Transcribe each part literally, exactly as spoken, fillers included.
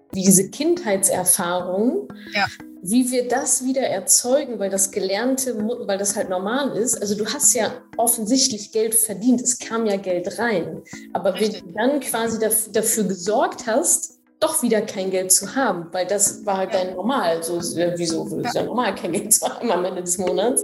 wie diese Kindheitserfahrung, ja. wie wir das wieder erzeugen, weil das Gelernte, weil das halt normal ist. Also du hast ja offensichtlich Geld verdient, es kam ja Geld rein, aber Richtig. wenn du dann quasi dafür, dafür gesorgt hast, doch wieder kein Geld zu haben, weil das war halt ja. dein Normal. So, wieso ist ja. ja normal, kein Geld zu haben am Ende des Monats?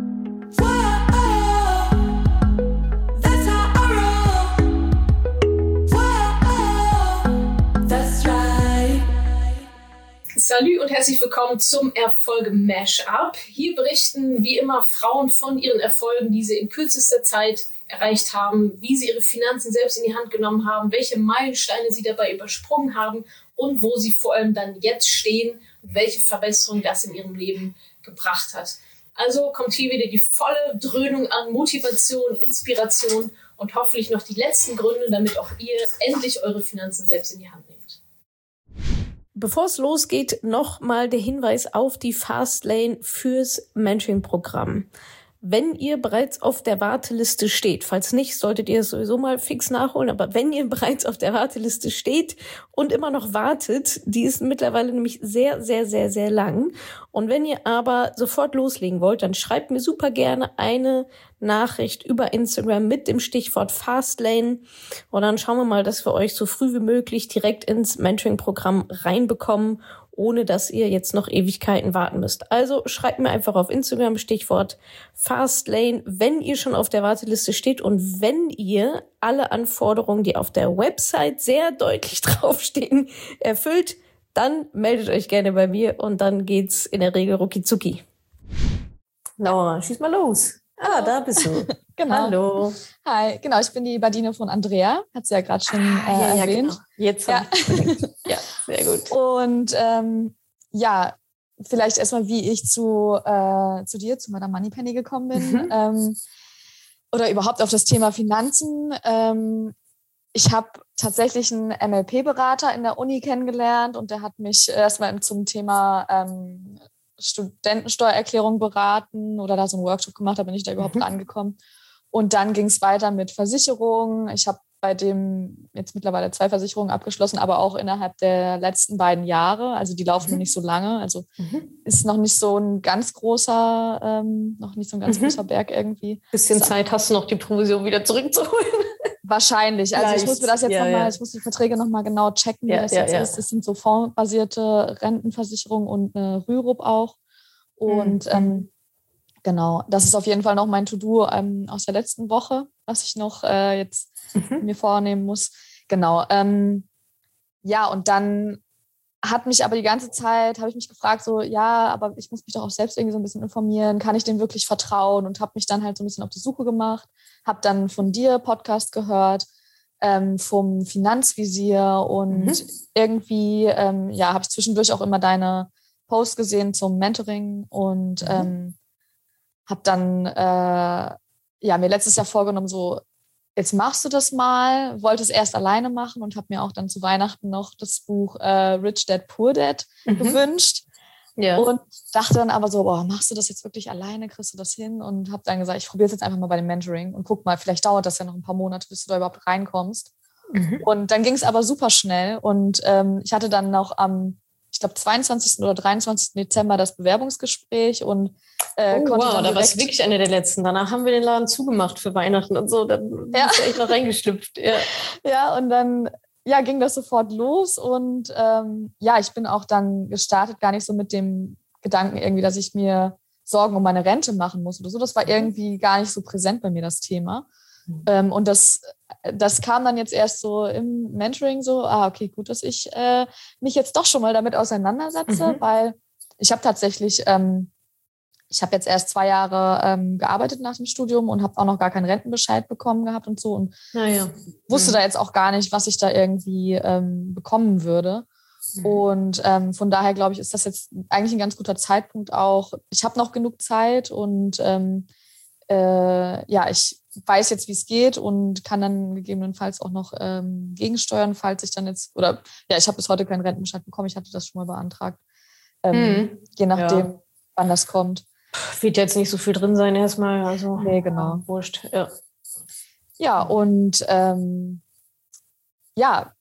Salut und herzlich willkommen zum Erfolge-Mashup. Hier berichten wie immer Frauen von ihren Erfolgen, die sie in kürzester Zeit erreicht haben, wie sie ihre Finanzen selbst in die Hand genommen haben, welche Meilensteine sie dabei übersprungen haben und wo sie vor allem dann jetzt stehen und welche Verbesserung das in ihrem Leben gebracht hat. Also kommt hier wieder die volle Dröhnung an Motivation, Inspiration und hoffentlich noch die letzten Gründe, damit auch ihr endlich eure Finanzen selbst in die Hand nehmt. Bevor es losgeht, nochmal der Hinweis auf die Fastlane fürs Mentoring-Programm. Wenn ihr bereits auf der Warteliste steht, falls nicht, solltet ihr es sowieso mal fix nachholen, aber wenn ihr bereits auf der Warteliste steht und immer noch wartet, die ist mittlerweile nämlich sehr, sehr, sehr, sehr lang. Und wenn ihr aber sofort loslegen wollt, dann schreibt mir super gerne eine Nachricht über Instagram mit dem Stichwort Fastlane und dann schauen wir mal, dass wir euch so früh wie möglich direkt ins Mentoring-Programm reinbekommen, ohne dass ihr jetzt noch Ewigkeiten warten müsst. Also schreibt mir einfach auf Instagram Stichwort Fastlane, wenn ihr schon auf der Warteliste steht und wenn ihr alle Anforderungen, die auf der Website sehr deutlich draufstehen, erfüllt, dann meldet euch gerne bei mir und dann geht's in der Regel rucki zucki. Laura, schieß mal los. Ah, da bist du. Genau. Hallo. Hi, genau, ich bin die Badine von Andrea, hat sie ja gerade schon äh, ah, ja, erwähnt. Ja, genau. Jetzt ja. ja, sehr gut. Und ähm, ja, vielleicht erstmal, wie ich zu, äh, zu dir, zu Madame Moneypenny gekommen bin. Mhm. Ähm, oder überhaupt auf das Thema Finanzen. Ähm, ich habe tatsächlich einen M L P-Berater in der Uni kennengelernt und der hat mich erstmal zum Thema ähm, Studentensteuererklärung beraten oder da so einen Workshop gemacht, da bin ich da überhaupt mhm. rangekommen. Und dann ging es weiter mit Versicherungen. Ich habe bei dem jetzt mittlerweile zwei Versicherungen abgeschlossen, aber auch innerhalb der letzten beiden Jahre. Also die laufen mhm. noch nicht so lange. Also mhm. ist noch nicht so ein ganz großer, ähm, noch nicht so ein ganz mhm. großer Berg irgendwie. Bisschen so. Zeit hast du noch, die Provision wieder zurückzuholen. Wahrscheinlich. Also Leicht. ich muss mir das jetzt ja, nochmal, ja. ich muss die Verträge nochmal genau checken, ja, wie das ja, jetzt ja. ist. Das sind so fondsbasierte Rentenversicherungen und eine Rürup auch. Und mhm. ähm, genau, das ist auf jeden Fall noch mein To-Do ähm, aus der letzten Woche, was ich noch äh, jetzt mhm. mir vornehmen muss. Genau. Ähm, ja, und dann hat mich aber die ganze Zeit, habe ich mich gefragt, so, ja, aber ich muss mich doch auch selbst irgendwie so ein bisschen informieren. Kann ich dem wirklich vertrauen? Und habe mich dann halt so ein bisschen auf die Suche gemacht. Habe dann von dir Podcast gehört, ähm, vom Finanzvisier und mhm. irgendwie, ähm, ja, habe ich zwischendurch auch immer deine Post gesehen zum Mentoring und mhm. ähm, habe dann äh, ja, mir letztes Jahr vorgenommen, so jetzt machst du das mal, wollte es erst alleine machen und habe mir auch dann zu Weihnachten noch das Buch äh, Rich Dad Poor Dad mhm. gewünscht ja. und dachte dann aber so, boah, machst du das jetzt wirklich alleine, kriegst du das hin? Und habe dann gesagt, ich probiere es jetzt einfach mal bei dem Mentoring und guck mal, vielleicht dauert das ja noch ein paar Monate, bis du da überhaupt reinkommst. Mhm. Und dann ging es aber super schnell und ähm, ich hatte dann noch am ich glaube, zweiundzwanzigsten oder dreiundzwanzigsten Dezember das Bewerbungsgespräch und äh, oh, konnte wow, dann da war direkt... es wirklich eine der letzten. Danach haben wir den Laden zugemacht für Weihnachten und so. Da ja. ist ja echt noch reingeschlüpft. Ja. ja, und dann ja, ging das sofort los und ähm, ja, ich bin auch dann gestartet, gar nicht so mit dem Gedanken irgendwie, dass ich mir Sorgen um meine Rente machen muss oder so. Das war irgendwie gar nicht so präsent bei mir, das Thema. Mhm. Ähm, und das, das kam dann jetzt erst so im Mentoring so, ah, okay, gut, dass ich äh, mich jetzt doch schon mal damit auseinandersetze, mhm. weil ich habe tatsächlich, ähm, ich habe jetzt erst zwei Jahre ähm, gearbeitet nach dem Studium und habe auch noch gar keinen Rentenbescheid bekommen gehabt und so und ja. wusste mhm. da jetzt auch gar nicht, was ich da irgendwie ähm, bekommen würde. Mhm. Und ähm, von daher, glaube ich, ist das jetzt eigentlich ein ganz guter Zeitpunkt auch. Ich habe noch genug Zeit und ähm, äh, ja, ich weiß jetzt, wie es geht und kann dann gegebenenfalls auch noch ähm, gegensteuern, falls ich dann jetzt, oder ja, ich habe bis heute keinen Rentenbescheid bekommen, ich hatte das schon mal beantragt. Ähm, hm. Je nachdem, ja. wann das kommt. Wird jetzt nicht so viel drin sein erstmal, also nee, genau. Ja, wurscht. Ja, ja und ähm, ja,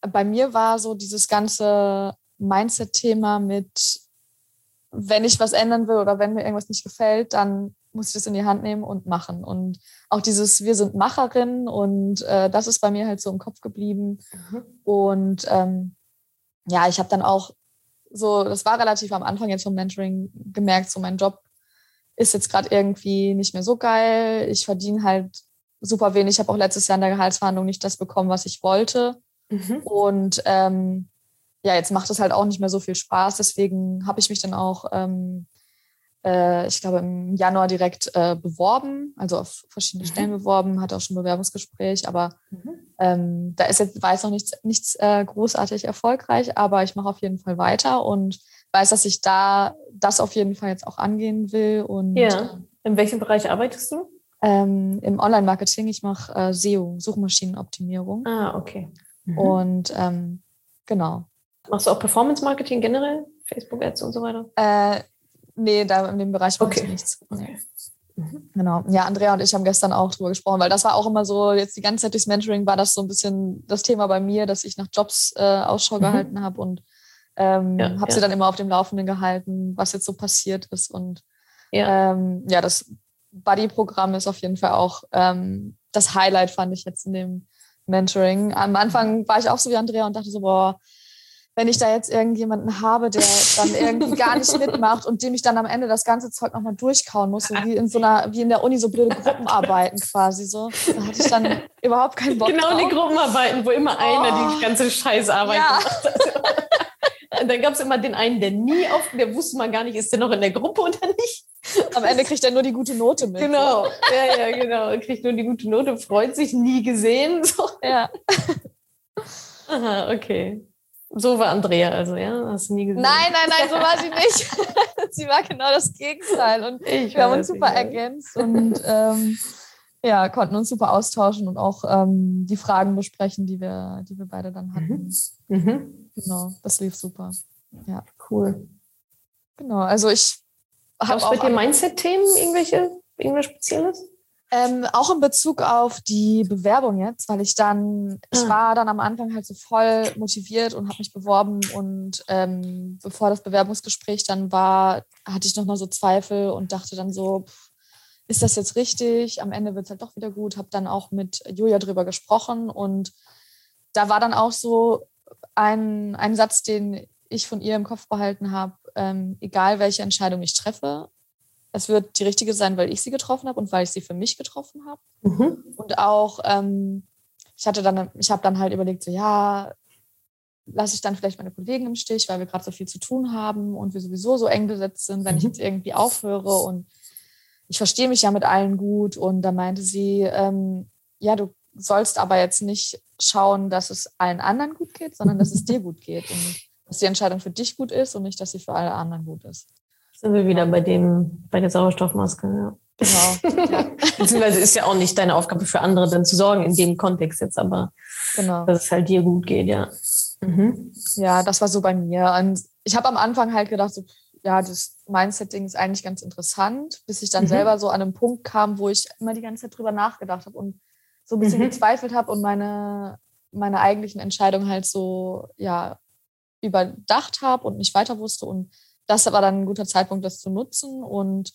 bei mir war so dieses ganze Mindset-Thema mit, wenn ich was ändern will oder wenn mir irgendwas nicht gefällt, dann muss ich das in die Hand nehmen und machen. Und auch dieses, wir sind Macherinnen und äh, das ist bei mir halt so im Kopf geblieben. Mhm. Und ähm, ja, ich habe dann auch so, das war relativ am Anfang jetzt vom Mentoring gemerkt, so mein Job ist jetzt gerade irgendwie nicht mehr so geil. Ich verdiene halt super wenig. Ich habe auch letztes Jahr in der Gehaltsverhandlung nicht das bekommen, was ich wollte. Mhm. Und ähm, ja, jetzt macht es halt auch nicht mehr so viel Spaß. Deswegen habe ich mich dann auch, ähm, äh, ich glaube, im Januar direkt äh, beworben, also auf verschiedene mhm. Stellen beworben, hatte auch schon ein Bewerbungsgespräch, aber mhm. ähm, da ist jetzt, war jetzt noch nichts, nichts äh, großartig erfolgreich, aber ich mache auf jeden Fall weiter und weiß, dass ich da das auf jeden Fall jetzt auch angehen will. Und ja. In welchem Bereich arbeitest du? Ähm, im Online-Marketing. Ich mache äh, S E O, Suchmaschinenoptimierung. Ah, okay. Mhm. Und ähm, genau. Machst du auch Performance-Marketing generell? Facebook-Ads und so weiter? Äh, nee, da in dem Bereich mache okay. ich nichts. Nee. Okay. Mhm. Genau. Ja, Andrea und ich haben gestern auch drüber gesprochen, weil das war auch immer so, jetzt die ganze Zeit durchs Mentoring war das so ein bisschen das Thema bei mir, dass ich nach Jobs äh, Ausschau mhm. gehalten habe und ähm, ja, habe ja. sie dann immer auf dem Laufenden gehalten, was jetzt so passiert ist. Und ja, ähm, ja das Buddy-Programm ist auf jeden Fall auch ähm, das Highlight, fand ich jetzt in dem Mentoring. Am Anfang war ich auch so wie Andrea und dachte so, boah, wenn ich da jetzt irgendjemanden habe, der dann irgendwie gar nicht mitmacht und dem ich dann am Ende das ganze Zeug nochmal durchkauen muss, so wie in so einer, wie in der Uni so blöde Gruppenarbeiten quasi so. Da hatte ich dann überhaupt keinen Bock genau, drauf. Die Gruppenarbeiten, wo immer oh. einer die ganze Scheißarbeit ja. gemacht hat. Und dann gab es immer den einen, der nie auf, der wusste man gar nicht, ist der noch in der Gruppe oder nicht. Am Ende kriegt er nur die gute Note mit. Genau, ja, ja, genau. Er kriegt nur die gute Note, freut sich, nie gesehen. So. Ja. Aha, okay. So war Andrea also, ja? Hast du nie gesehen? Nein, nein, nein, so war sie nicht. Sie war genau das Gegenteil. Und ich wir haben uns super ergänzt und ähm, ja, konnten uns super austauschen und auch ähm, die Fragen besprechen, die wir, die wir beide dann hatten. Mhm. Mhm. Genau, das lief super. Ja, cool. Genau, also ich habe auch... Bei dir Mindset-Themen irgendwelche, irgendwas Spezielles? Ähm, auch in Bezug auf die Bewerbung jetzt, weil ich dann, ah. ich war dann am Anfang halt so voll motiviert und habe mich beworben und ähm, bevor das Bewerbungsgespräch dann war, hatte ich nochmal so Zweifel und dachte dann so, pff, ist das jetzt richtig? Am Ende wird es halt doch wieder gut. Habe dann auch mit Julia drüber gesprochen und da war dann auch so ein, ein Satz, den ich von ihr im Kopf behalten habe, ähm, egal welche Entscheidung ich treffe, es wird die richtige sein, weil ich sie getroffen habe und weil ich sie für mich getroffen habe. Mhm. Und auch, ähm, ich hatte dann, ich habe dann halt überlegt, so ja, lasse ich dann vielleicht meine Kollegen im Stich, weil wir gerade so viel zu tun haben und wir sowieso so eng besetzt sind, wenn mhm. ich jetzt irgendwie aufhöre und ich verstehe mich ja mit allen gut. Und da meinte sie, ähm, ja, du sollst aber jetzt nicht schauen, dass es allen anderen gut geht, sondern dass es dir gut geht und dass die Entscheidung für dich gut ist und nicht, dass sie für alle anderen gut ist. Sind wir wieder bei dem, bei der Sauerstoffmaske, ja. Genau. Ja. Beziehungsweise ist ja auch nicht deine Aufgabe für andere dann zu sorgen, in dem Kontext jetzt, aber genau. dass es halt dir gut geht, ja. Mhm. Ja, das war so bei mir. Und ich habe am Anfang halt gedacht, so, ja, das Mindset-Ding ist eigentlich ganz interessant, bis ich dann mhm. selber so an einem Punkt kam, wo ich immer die ganze Zeit drüber nachgedacht habe und so ein bisschen mhm. gezweifelt habe und meine, meine eigentlichen Entscheidungen halt so, ja, überdacht habe und nicht weiter wusste und das war dann ein guter Zeitpunkt, das zu nutzen und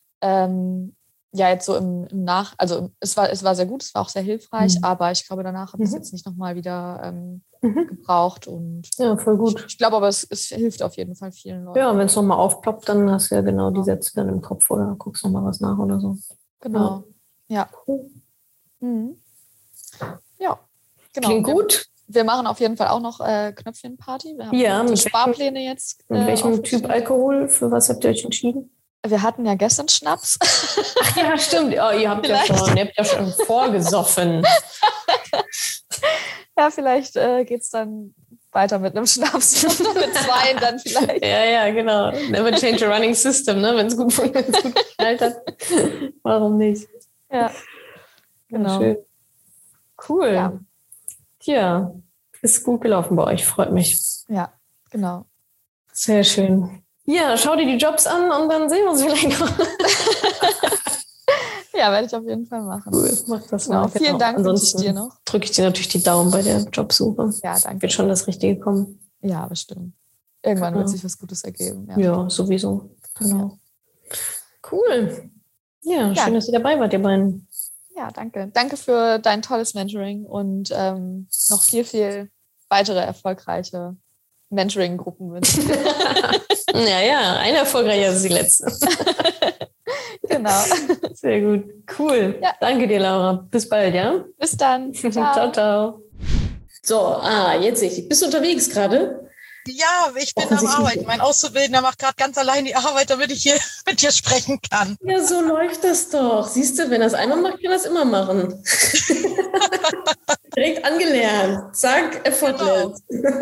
ähm, ja, jetzt so im, im Nach, also es war, es war sehr gut, es war auch sehr hilfreich, mhm. aber ich glaube, danach habe ich es mhm. jetzt nicht nochmal wieder ähm, mhm. gebraucht und ja, voll gut. Ich, ich glaube aber, es, es hilft auf jeden Fall vielen Leuten. Ja, wenn es nochmal aufploppt, dann hast du ja genau die Sätze dann im Kopf oder guckst nochmal was nach oder so. Genau, ja. Ja, cool. Mhm. Ja. Genau. Klingt gut. Wir machen auf jeden Fall auch noch äh, Knöpfchenparty. Wir haben ja, mit Sparpläne jetzt. Mit äh, welchem Typ Alkohol? Für was habt ihr euch entschieden? Wir hatten ja gestern Schnaps. Ach ja, stimmt. Oh, ihr habt ja schon, ihr habt ja schon vorgesoffen. Ja, vielleicht äh, geht es dann weiter mit einem Schnaps. Mit zwei dann vielleicht. Ja, ja, genau. Never change a running system, ne? Wenn es gut funktioniert, gut geknallt hat. Warum nicht? Ja, genau. Schön. Cool. Ja. Tja, ist gut gelaufen bei euch, freut mich. Ja, genau. Sehr schön. Ja, schau dir die Jobs an und dann sehen wir uns vielleicht noch. Ja, werde ich auf jeden Fall machen. Cool, mach das genau. mal. Vielen genau. Dank Ansonsten dir noch. Drücke ich dir natürlich die Daumen bei der Jobsuche. Ja, danke. Wird schon das Richtige kommen. Ja, bestimmt. Irgendwann genau. wird sich was Gutes ergeben. Ja, ja sowieso. Genau. Ja. Cool. Ja, ja, schön, dass ihr dabei wart, ihr beiden. Ja, danke. Danke für dein tolles Mentoring und ähm, noch viel, viel weitere erfolgreiche Mentoring-Gruppen wünsche. ja, ja, eine erfolgreicher als die letzte. Genau. Sehr gut. Cool. Ja. Danke dir, Laura. Bis bald, ja? Bis dann. Ciao, ciao. ciao. So, ah, jetzt sehe ich. Bist du unterwegs gerade? Ja, ich bin am Arbeiten. Mein Auszubildender macht gerade ganz allein die Arbeit, damit ich hier mit dir sprechen kann. Ja, so läuft das doch. Siehst du, wenn er es einmal macht, kann er es immer machen. Direkt angelernt. Zack, effortless.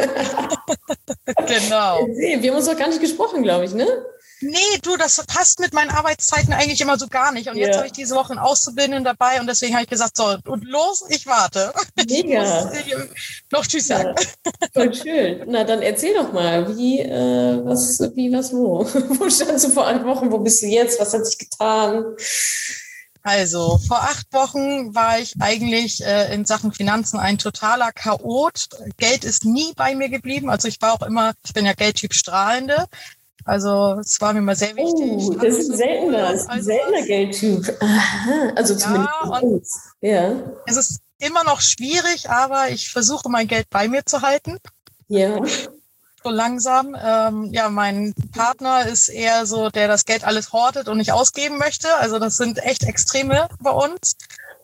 Genau. genau. Wir haben uns doch gar nicht gesprochen, glaube ich, ne? Nee, du, das passt mit meinen Arbeitszeiten eigentlich immer so gar nicht. Und jetzt ja. habe ich diese Woche einen Auszubildenden dabei und deswegen habe ich gesagt, so, und los, ich warte. Mega. Ich muss noch Tschüss sagen. Ja, voll schön. Na, dann erzähl doch mal, wie, äh, was, wie, was, wo? Wo standst du vor acht Wochen? Wo bist du jetzt? Was hat sich getan? Also, vor acht Wochen war ich eigentlich äh, in Sachen Finanzen ein totaler Chaot. Geld ist nie bei mir geblieben. Also ich war auch immer, ich bin ja Geldtyp Strahlende. Also es war mir immer sehr wichtig. Oh, das ist ein seltener, das ist ein seltener Geldtyp. Aha, also zumindest ja, und ja. Es ist immer noch schwierig, aber ich versuche mein Geld bei mir zu halten. Ja. So langsam. Ähm, ja, mein Partner ist eher so, der das Geld alles hortet und nicht ausgeben möchte. Also das sind echt Extreme bei uns.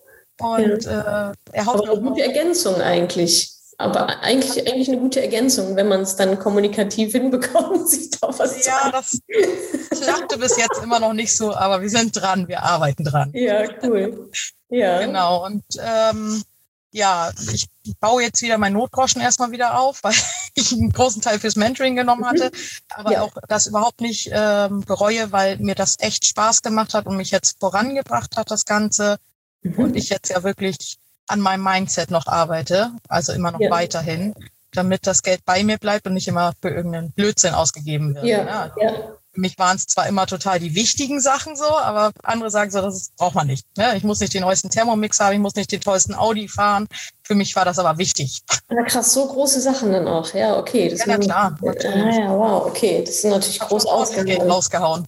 Und ja. äh, er haut aber eine gute Ergänzung eigentlich. Aber eigentlich, eigentlich eine gute Ergänzung, wenn man es dann kommunikativ hinbekommt, sich da was Ja, das klappte bis jetzt immer noch nicht so, aber wir sind dran, wir arbeiten dran. Ja, cool. Ja. Genau, und ähm, ja, ich baue jetzt wieder meinen Notgroschen erstmal wieder auf, weil ich einen großen Teil fürs Mentoring genommen hatte, aber ja. auch das überhaupt nicht ähm, bereue, weil mir das echt Spaß gemacht hat und mich jetzt vorangebracht hat, das Ganze. Mhm. Und ich jetzt ja wirklich an meinem Mindset noch arbeite, also immer noch ja. weiterhin, damit das Geld bei mir bleibt und nicht immer für irgendeinen Blödsinn ausgegeben wird. Ja. Ne? Ja. Für mich waren es zwar immer total die wichtigen Sachen so, aber andere sagen so, das braucht man nicht. Ne? Ich muss nicht den neuesten Thermomix haben, ich muss nicht den tollsten Audi fahren. Für mich war das aber wichtig. Ja, krass, so große Sachen dann auch. Ja, okay. Das ja, na klar. Ah, ja, wow, okay. Das ist natürlich groß ausgehauen. rausgehauen.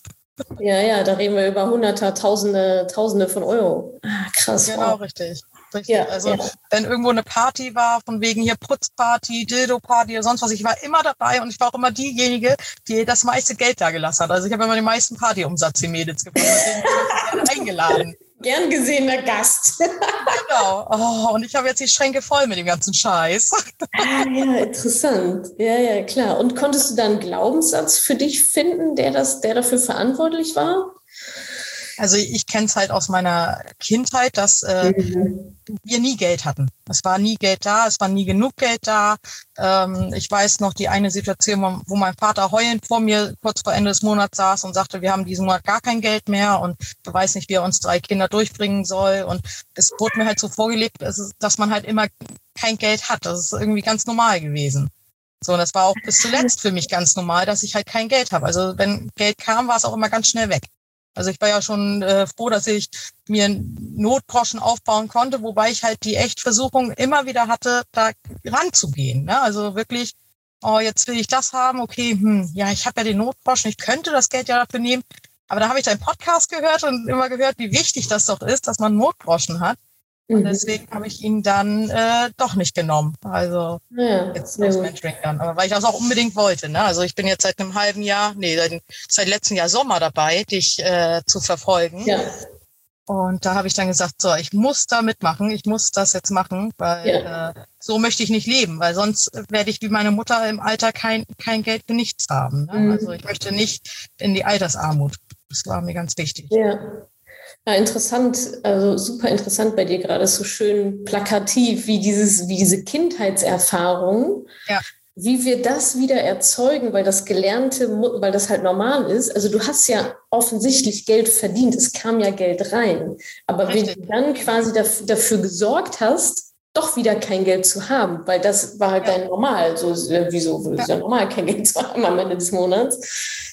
Ja, ja, da reden wir über Hunderte, Tausende, Tausende von Euro. Ah, krass. Genau, wow. richtig. Richtig. Ja, also ja. wenn irgendwo eine Party war, von wegen hier Putzparty, Dildo-Party oder sonst was, ich war immer dabei und ich war auch immer diejenige, die das meiste Geld da gelassen hat. Also ich habe immer den meisten Partyumsatz die Mädels gebracht, deswegen bin ich eingeladen. Gern gesehener Gast. Genau. Oh, und ich habe jetzt die Schränke voll mit dem ganzen Scheiß. Ah, ja, interessant. Ja, ja, klar. Und konntest du da einen Glaubenssatz für dich finden, der das, der dafür verantwortlich war? Also ich kenne es halt aus meiner Kindheit, dass äh, mhm. wir nie Geld hatten. Es war nie Geld da, es war nie genug Geld da. Ähm, ich weiß noch die eine Situation, wo mein Vater heulend vor mir kurz vor Ende des Monats saß und sagte, wir haben diesen Monat gar kein Geld mehr und ich weiß nicht, wie er uns drei Kinder durchbringen soll. Und es wurde mir halt so vorgelebt, dass man halt immer kein Geld hat. Das ist irgendwie ganz normal gewesen. So, und das war auch bis zuletzt für mich ganz normal, dass ich halt kein Geld habe. Also wenn Geld kam, war es auch immer ganz schnell weg. Also ich war ja schon äh, froh, dass ich mir einen Notgroschen aufbauen konnte, wobei ich halt die echt Versuchung immer wieder hatte, da ranzugehen. Ne? Also wirklich, oh, jetzt will ich das haben, okay, hm, ja, ich habe ja den Notgroschen, ich könnte das Geld ja dafür nehmen. Aber da habe ich deinen Podcast gehört und immer gehört, wie wichtig das doch ist, dass man einen Notgroschen hat. Und deswegen habe ich ihn dann äh, doch nicht genommen. Also ja, jetzt das Mentoring dann. Aber weil ich das auch unbedingt wollte. Ne? Also ich bin jetzt seit einem halben Jahr, nee, seit, seit letztem Jahr Sommer dabei, dich äh, zu verfolgen. Ja. Und da habe ich dann gesagt, so, ich muss da mitmachen, ich muss das jetzt machen, weil ja. äh, so möchte ich nicht leben, weil sonst werde ich wie meine Mutter im Alter kein, kein Geld für nichts haben. Ne? Mhm. Also ich möchte nicht in die Altersarmut. Das war mir ganz wichtig. Ja. Ja, interessant, also super interessant bei dir gerade, so schön plakativ, wie dieses, wie diese Kindheitserfahrung, ja. wie wir das wieder erzeugen, weil das Gelernte, weil das halt normal ist. Also du hast ja offensichtlich Geld verdient, es kam ja Geld rein, aber wie du dann quasi dafür, dafür gesorgt hast, doch wieder kein Geld zu haben, weil das war halt ja. dein Normal, so wieso ist ja normal, kein Geld zu haben am Ende des Monats.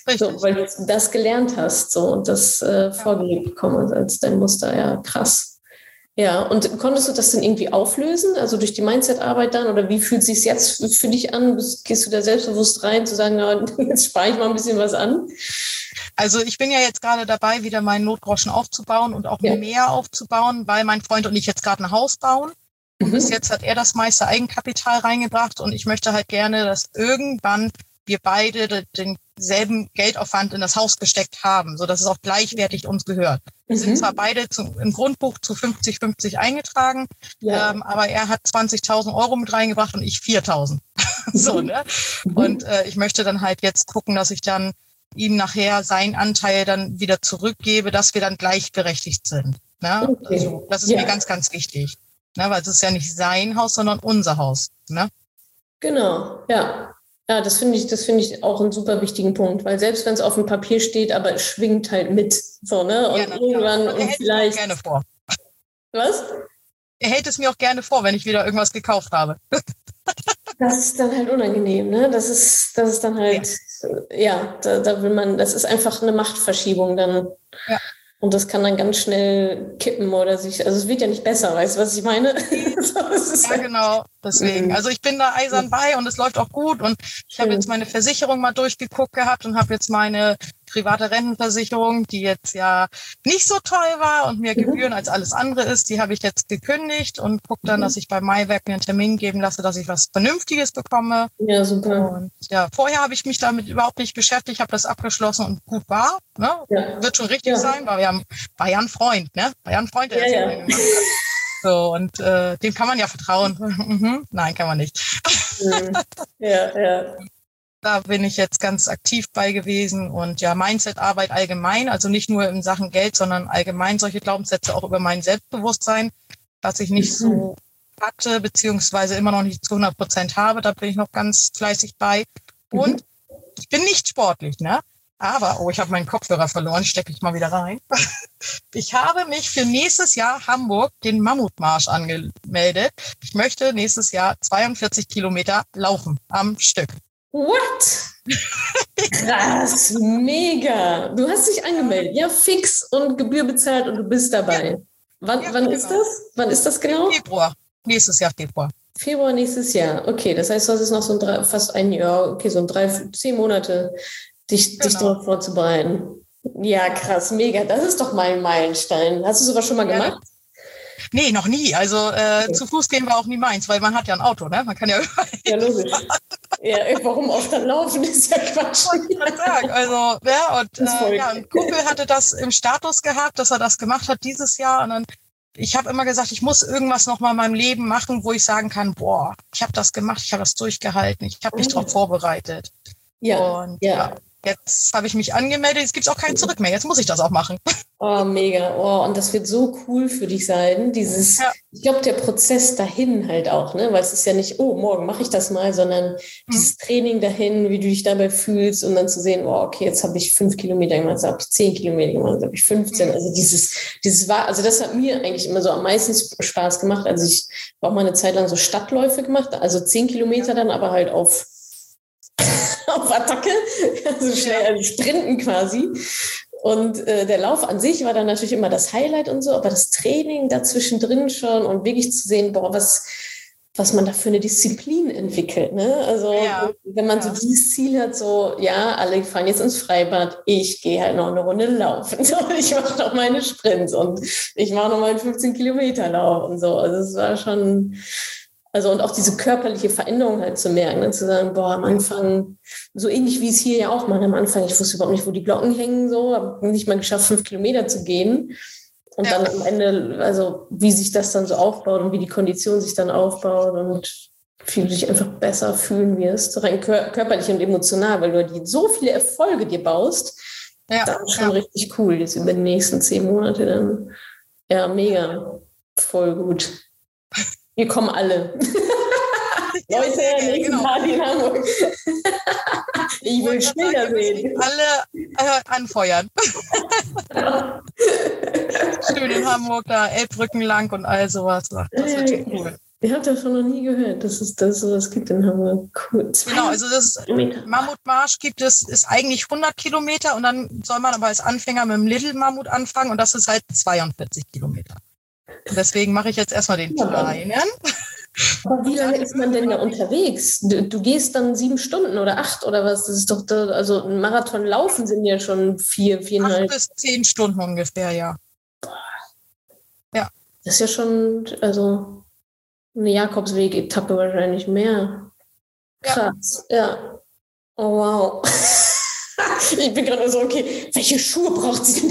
So, weil du das gelernt hast so und das äh, vorgelebt bekommen hast als dein Muster. Ja, krass. Ja, und konntest du das denn irgendwie auflösen, also durch die Mindset-Arbeit dann? Oder wie fühlt es sich jetzt für dich an? Gehst du da selbstbewusst rein, zu sagen, na, jetzt spare ich mal ein bisschen was an? Also ich bin ja jetzt gerade dabei, wieder meinen Notgroschen aufzubauen und auch ja. mehr aufzubauen, weil mein Freund und ich jetzt gerade ein Haus bauen. Und mhm. bis jetzt hat er das meiste Eigenkapital reingebracht und ich möchte halt gerne, dass irgendwann wir beide denselben Geldaufwand in das Haus gesteckt haben, sodass es auch gleichwertig uns gehört. Wir mhm. sind zwar beide zu, im Grundbuch zu fünfzig fünfzig eingetragen, ja. ähm, aber er hat zwanzigtausend Euro mit reingebracht und ich viertausend. so, ne? Mhm. Und äh, ich möchte dann halt jetzt gucken, dass ich dann ihm nachher seinen Anteil dann wieder zurückgebe, dass wir dann gleichberechtigt sind. Ne? Okay. Also, das ist ja. mir ganz, ganz wichtig. Ne? Weil es ist ja nicht sein Haus, sondern unser Haus. Ne? Genau, ja. Ja, das finde ich, das finde ich auch einen super wichtigen Punkt, weil selbst wenn es auf dem Papier steht, aber es schwingt halt mit, so, ne? Und ja, irgendwann und, und vielleicht. Gerne vor. Was? Er hält es mir auch gerne vor, wenn ich wieder irgendwas gekauft habe. Das ist dann halt unangenehm, ne? Das ist, das ist dann halt, ja, ja da, da will man, das ist einfach eine Machtverschiebung dann. Ja. Und das kann dann ganz schnell kippen oder sich, also es wird ja nicht besser, weißt du, was ich meine? so, ja, genau, deswegen. Also ich bin da eisern bei und es läuft auch gut und ich habe jetzt meine Versicherung mal durchgeguckt gehabt und habe jetzt meine private Rentenversicherung, die jetzt ja nicht so toll war und mehr Gebühren als alles andere ist, die habe ich jetzt gekündigt und gucke dann, dass ich bei Maiwerk mir einen Termin geben lasse, dass ich was Vernünftiges bekomme. Ja, super. Und ja, vorher habe ich mich damit überhaupt nicht beschäftigt, habe das abgeschlossen und gut war. Ne? Ja. Wird schon richtig ja. sein, weil wir haben, war ja ein Freund, ne? War ja ein Freund, der ja, das ja. gemacht hat. So, und äh, dem kann man ja vertrauen. mhm. Nein, kann man nicht. ja, ja. Da bin ich jetzt ganz aktiv bei gewesen und ja, Mindset-Arbeit allgemein, also nicht nur in Sachen Geld, sondern allgemein solche Glaubenssätze auch über mein Selbstbewusstsein, was ich nicht mhm. so hatte, beziehungsweise immer noch nicht zu hundert Prozent habe, da bin ich noch ganz fleißig bei. Und mhm. ich bin nicht sportlich, ne? Aber, oh, ich habe meinen Kopfhörer verloren, stecke ich mal wieder rein. Ich habe mich für nächstes Jahr Hamburg den Mammutmarsch angemeldet. Ich möchte nächstes Jahr zweiundvierzig Kilometer laufen am Stück. What? Krass, mega. Du hast dich angemeldet, ja, fix und Gebühr bezahlt und du bist dabei. Ja. Wann, ja, wann genau. ist das? Wann ist das genau? Februar. Nächstes Jahr Februar. Februar nächstes Jahr. Okay, das heißt, du hast jetzt noch so ein drei, fast ein Jahr, okay, so ein drei, zehn Monate, dich, genau. dich darauf vorzubereiten. Ja, krass, mega. Das ist doch mein Meilenstein. Hast du sowas schon mal ja. gemacht? Nee, noch nie. Also äh, okay. zu Fuß gehen war auch nie meins, weil man hat ja ein Auto, ne? Man kann ja überall. Ja, logisch. Ja, warum auch dann laufen, ist ja Quatsch. Ich kann sagen, also, ja, und äh, ja, ein Kumpel hatte das im Status gehabt, dass er das gemacht hat dieses Jahr. Und dann, ich habe immer gesagt, ich muss irgendwas noch mal in meinem Leben machen, wo ich sagen kann, boah, ich habe das gemacht, ich habe das durchgehalten, ich habe mich darauf vorbereitet. Ja, und ja. ja. Jetzt habe ich mich angemeldet, jetzt gibt es auch kein Zurück mehr. Jetzt muss ich das auch machen. Oh, mega. Oh, und das wird so cool für dich sein. Dieses, ja. Ich glaube, der Prozess dahin halt auch, ne? Weil es ist ja nicht, oh, morgen mache ich das mal, sondern mhm. dieses Training dahin, wie du dich dabei fühlst und dann zu sehen, oh, okay, jetzt habe ich fünf Kilometer gemacht, jetzt habe ich zehn Kilometer gemacht, jetzt habe ich fünfzehn. Mhm. Also dieses, dieses war, also das hat mir eigentlich immer so am meisten Spaß gemacht. Also ich habe auch mal eine Zeit lang so Stadtläufe gemacht, also zehn Kilometer ja. dann aber halt auf auf Attacke, also schnell, also sprinten quasi. Und äh, der Lauf an sich war dann natürlich immer das Highlight und so, aber das Training dazwischen drin schon und wirklich zu sehen, boah, was, was man da für eine Disziplin entwickelt. Ne? Also ja. wenn man ja. so dieses Ziel hat, so, ja, alle fahren jetzt ins Freibad, ich gehe halt noch eine Runde laufen. So, ich mache noch meine Sprints und ich mache noch meinen fünfzehn Kilometer Lauf und so. Also es war schon... Also und auch diese körperliche Veränderung halt zu merken, ne? Zu sagen, boah, am Anfang, so ähnlich wie es hier ja auch mal am Anfang, ich wusste überhaupt nicht, wo die Glocken hängen, so, habe nicht mal geschafft, fünf Kilometer zu gehen. Und ja. dann am Ende, also wie sich das dann so aufbaut und wie die Kondition sich dann aufbaut und wie du dich einfach besser fühlen wirst, rein kör- körperlich und emotional, weil du die so viele Erfolge dir baust, ja. das ist schon ja. richtig cool, jetzt über die nächsten zehn Monate dann. Ja, mega, voll gut. Wir kommen alle. Leute, nächsten genau. Party in Hamburg. Ich will Schilder sehen. Alle äh, anfeuern. Schön in Hamburg, da Elbbrücken lang und all sowas. Das wird schon cool. Ich habe davon noch nie gehört, dass es das sowas gibt in Hamburg. Cool. Genau, also das Mammutmarsch gibt es, ist eigentlich hundert Kilometer und dann soll man aber als Anfänger mit dem Little Mammut anfangen und das ist halt zweiundvierzig Kilometer. Und deswegen mache ich jetzt erstmal den kleinen. Aber wie lange ist man denn da unterwegs? Du, du gehst dann sieben Stunden oder acht oder was? Das ist doch, da, also ein Marathon laufen sind ja schon vier, viereinhalb. Acht bis zehn Stunden ungefähr, ja. Ja. Das ist ja schon, also eine Jakobsweg-Etappe wahrscheinlich mehr. Krass, ja. ja. Oh, wow. Ich bin gerade so, okay, welche Schuhe braucht sie denn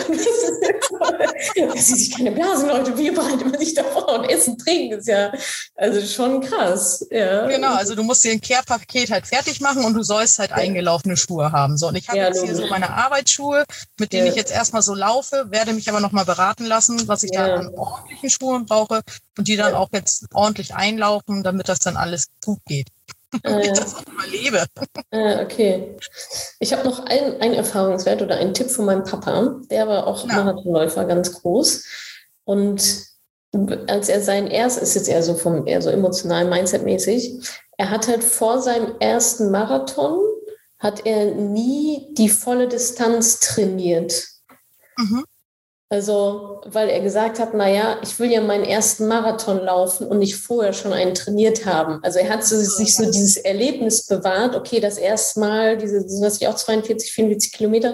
da? Dass sie sich keine Blasen, Leute, wie bereitet man sich da vor? Und Essen, Trinken ist ja also schon krass. Ja. Genau, also du musst dir ein Care-Paket halt fertig machen und du sollst halt eingelaufene Schuhe haben. So, und ich habe ja, jetzt hier so meine Arbeitsschuhe, mit denen ja. ich jetzt erstmal so laufe, werde mich aber nochmal beraten lassen, was ich ja. da an ordentlichen Schuhen brauche und die dann auch jetzt ordentlich einlaufen, damit das dann alles gut geht. Damit ich das auch überlebe. Äh, okay. Ich habe noch einen, einen Erfahrungswert oder einen Tipp von meinem Papa. Der war auch ja. Marathonläufer, ganz groß. Und als er sein erstes, ist jetzt eher so vom eher so emotional, mindsetmäßig, er hat halt vor seinem ersten Marathon, hat er nie die volle Distanz trainiert. Mhm. Also, weil er gesagt hat, naja, ich will ja meinen ersten Marathon laufen und nicht vorher schon einen trainiert haben. Also er hat so, sich so dieses Erlebnis bewahrt, okay, das erste Mal, diese, was ich auch zweiundvierzig, vierundvierzig Kilometer,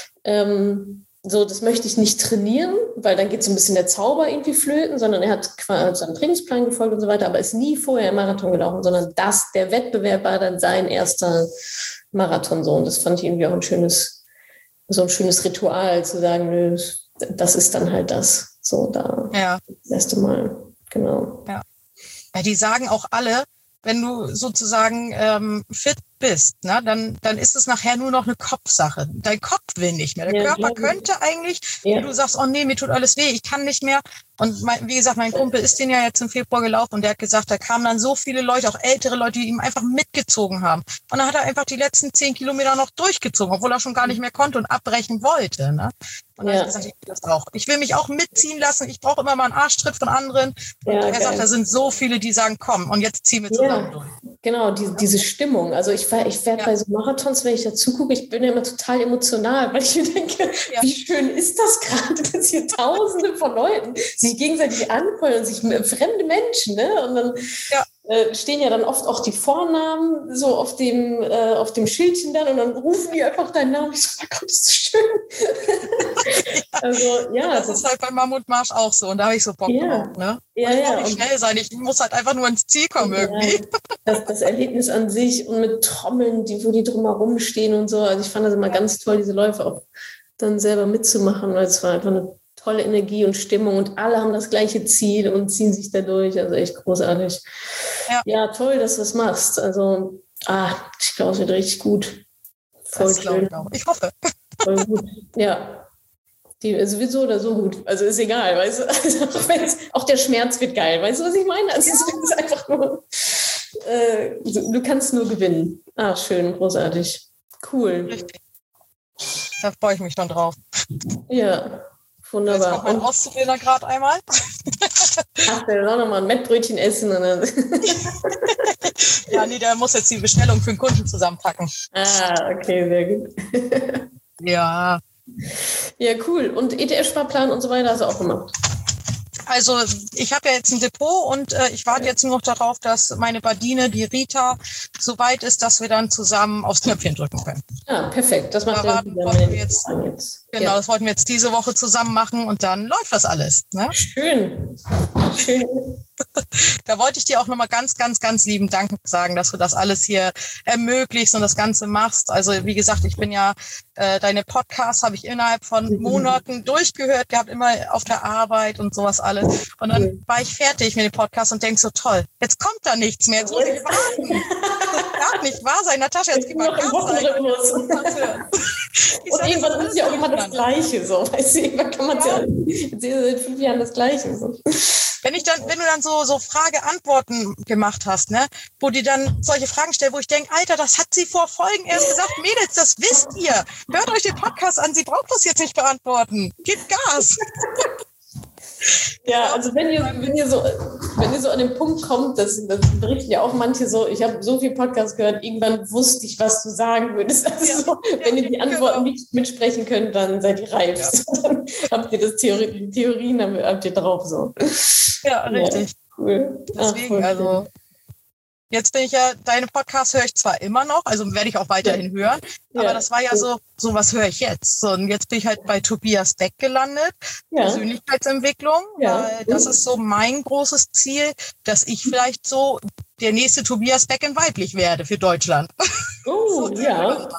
ähm, so, das möchte ich nicht trainieren, weil dann geht so ein bisschen der Zauber irgendwie flöten, sondern er hat quasi einen Trainingsplan gefolgt und so weiter, aber ist nie vorher im Marathon gelaufen, sondern das, der Wettbewerb war dann sein erster Marathon so. Und das fand ich irgendwie auch ein schönes, so ein schönes Ritual, zu sagen, nö, das ist dann halt das, so da ja. das erste Mal, genau. Ja. Ja, die sagen auch alle, wenn du sozusagen ähm, fit bist, ne, dann, dann ist es nachher nur noch eine Kopfsache. Dein Kopf will nicht mehr. Der ja, Körper ja. könnte eigentlich, ja. wenn du sagst, oh nee, mir tut alles weh, ich kann nicht mehr. Und mein, wie gesagt, mein Kumpel ist den ja jetzt im Februar gelaufen und der hat gesagt, da kamen dann so viele Leute, auch ältere Leute, die ihm einfach mitgezogen haben. Und dann hat er einfach die letzten zehn Kilometer noch durchgezogen, obwohl er schon gar nicht mehr konnte und abbrechen wollte. Ne? Und dann ja. habe ich gesagt, ich will das auch. Ich will mich auch mitziehen lassen. Ich brauche immer mal einen Arschtritt von anderen. Und ja, er geil. sagt, da sind so viele, die sagen, komm, und jetzt ziehen wir zusammen ja. durch. Genau, die, diese Stimmung. Also ich, ich werde ja. bei so Marathons, wenn ich dazu gucke, ich bin ja immer total emotional, weil ich mir denke, ja. wie schön ist das gerade, dass hier Tausende von Leuten sich gegenseitig anfeuern, sich fremde Menschen, ne? Und dann ja. äh, stehen ja dann oft auch die Vornamen so auf dem, äh, auf dem Schildchen dann und dann rufen die einfach deinen Namen. Ich so, mein Gott, ist das schön. Also, ja. Das, das ist halt beim Mammutmarsch auch so und da habe ich so Bock ja. drauf, ne? Ja, ich ja. muss nicht schnell sein, ich muss halt einfach nur ins Ziel kommen ja. irgendwie. Das, das Erlebnis an sich und mit Trommeln, die, wo die drumherum stehen und so. Also ich fand das immer ganz toll, diese Läufe auch dann selber mitzumachen, weil es war einfach eine tolle Energie und Stimmung und alle haben das gleiche Ziel und ziehen sich da durch. Also echt großartig. Ja, ja toll, dass du das machst. Also, ah, ich glaube, es wird richtig gut. Voll das schön. Ich, auch. ich hoffe. Voll gut. Ja. Die ist so oder so gut. Also ist egal, weißt du? Also auch, auch der Schmerz wird geil. Weißt du, was ich meine? Also ja. es ist einfach nur, äh, du, du kannst nur gewinnen. Ah, schön, großartig. Cool. Richtig. Da freue ich mich schon drauf. Ja, wunderbar. Jetzt kommt mein Auszubildender gerade einmal. Ach, der will auch nochmal ein Mettbrötchen essen. Und dann ja, nee, der muss jetzt die Bestellung für den Kunden zusammenpacken. Ah, okay, sehr gut. Ja. Ja, cool. Und E T F-Sparplan und so weiter hast du auch gemacht? Also ich habe ja jetzt ein Depot und äh, ich warte jetzt nur noch darauf, dass meine Badine, die Rita, so weit ist, dass wir dann zusammen aufs Knöpfchen drücken können. Ah, perfekt. Das macht da ja wir jetzt, jetzt. Genau, ja. das wollten wir jetzt diese Woche zusammen machen und dann läuft das alles. Ne? Schön. Schön. Da wollte ich dir auch nochmal ganz, ganz, ganz lieben Dank sagen, dass du das alles hier ermöglichst und das Ganze machst. Also wie gesagt, ich bin ja, äh, deine Podcasts habe ich innerhalb von Monaten durchgehört gehabt, immer auf der Arbeit und sowas alles. Und dann war ich fertig mit dem Podcast und denk so, toll, jetzt kommt da nichts mehr, jetzt muss ich warten. Das darf nicht wahr sein, Natascha, jetzt gib mal Gas ein. Und irgendwann ist ja auch immer das Gleiche, so, weißt du, irgendwann kann man es ja, jetzt seit fünf Jahren das Gleiche, so. Wenn ich dann, wenn du dann so, so Frage-Antworten gemacht hast, ne, wo die dann solche Fragen stellen, wo ich denke, Alter, das hat sie vor Folgen erst gesagt, Mädels, das wisst ihr. Hört euch den Podcast an, sie braucht das jetzt nicht beantworten. Gebt Gas. Ja, also wenn ihr, wenn ihr so, wenn ihr so an den Punkt kommt, das, das berichten ja auch manche so, ich habe so viel Podcasts gehört, irgendwann wusste ich, was du sagen würdest. Also Ja, so, wenn ja, ihr die Antworten genau. nicht mitsprechen könnt, dann seid ihr reif. Ja. Dann habt ihr das Theorie, die Theorien habt, habt ihr drauf. So. Ja, richtig. Ja, cool. Deswegen, Ach, also jetzt bin ich ja, deine Podcasts höre ich zwar immer noch, also werde ich auch weiterhin hören, Ja. aber das war ja so, so was höre ich jetzt. So, und jetzt bin ich halt bei Tobias Beck gelandet, Ja. Persönlichkeitsentwicklung, Ja. weil das ist so mein großes Ziel, dass ich vielleicht so der nächste Tobias Beck in weiblich werde für Deutschland. Oh, So, ja.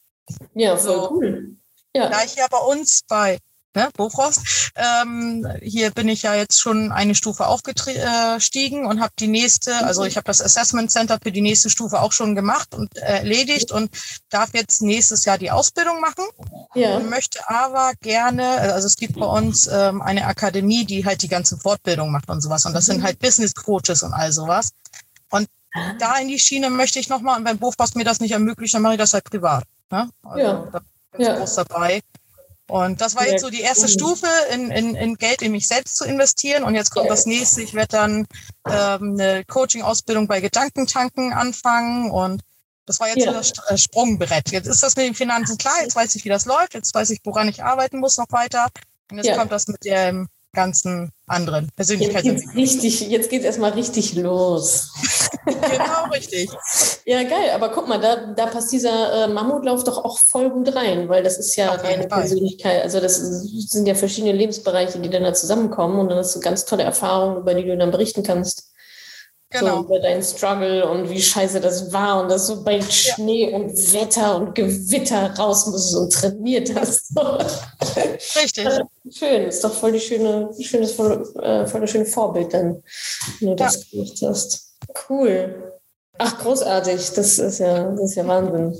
Ja, voll So. cool. Ja. Da ich ja bei uns bei ne, Bofrost, ähm, hier bin ich ja jetzt schon eine Stufe aufgestiegen und habe die nächste, also ich habe das Assessment Center für die nächste Stufe auch schon gemacht und äh, erledigt und darf jetzt nächstes Jahr die Ausbildung machen. Ja. Und möchte aber gerne, also es gibt bei uns ähm, eine Akademie, die halt die ganze Fortbildung macht und sowas und das sind halt Business Coaches und all sowas. Und da in die Schiene möchte ich nochmal, und wenn Bofrost mir das nicht ermöglicht, dann mache ich das halt privat. Ne? Also Ja. da bin ich Ja. groß dabei. Und das war jetzt so die erste Stufe, in, in, in Geld in mich selbst zu investieren. Und jetzt kommt Ja. das nächste. Ich werde dann ähm, eine Coaching-Ausbildung bei Gedankentanken anfangen. Und das war jetzt Ja. so das St- äh, Sprungbrett. Jetzt ist das mit den Finanzen klar. Jetzt weiß ich, wie das läuft. Jetzt weiß ich, woran ich arbeiten muss noch weiter. Und jetzt Ja. kommt das mit dem ganzen anderen Jetzt Persönlichkeitsentwicklung. geht's richtig, jetzt geht's erstmal richtig los. Genau, richtig. Ja, geil, aber guck mal, da, da passt dieser äh, Mammutlauf doch auch voll gut rein, weil das ist ja Auf jeden reine Fall. Persönlichkeit, also das ist, sind ja verschiedene Lebensbereiche, die dann da zusammenkommen und dann hast du ganz tolle Erfahrungen, über die du dann berichten kannst. So, Genau. über deinen Struggle und wie scheiße das war und dass du bei Schnee und Wetter und Gewitter raus musst und trainiert hast. Richtig. Schön, ist doch voll die schöne, schönes, voll, äh, voll das schöne Vorbild dann, wenn du das gemacht hast. Cool. Ach, großartig. Das ist ja, das ist ja Wahnsinn.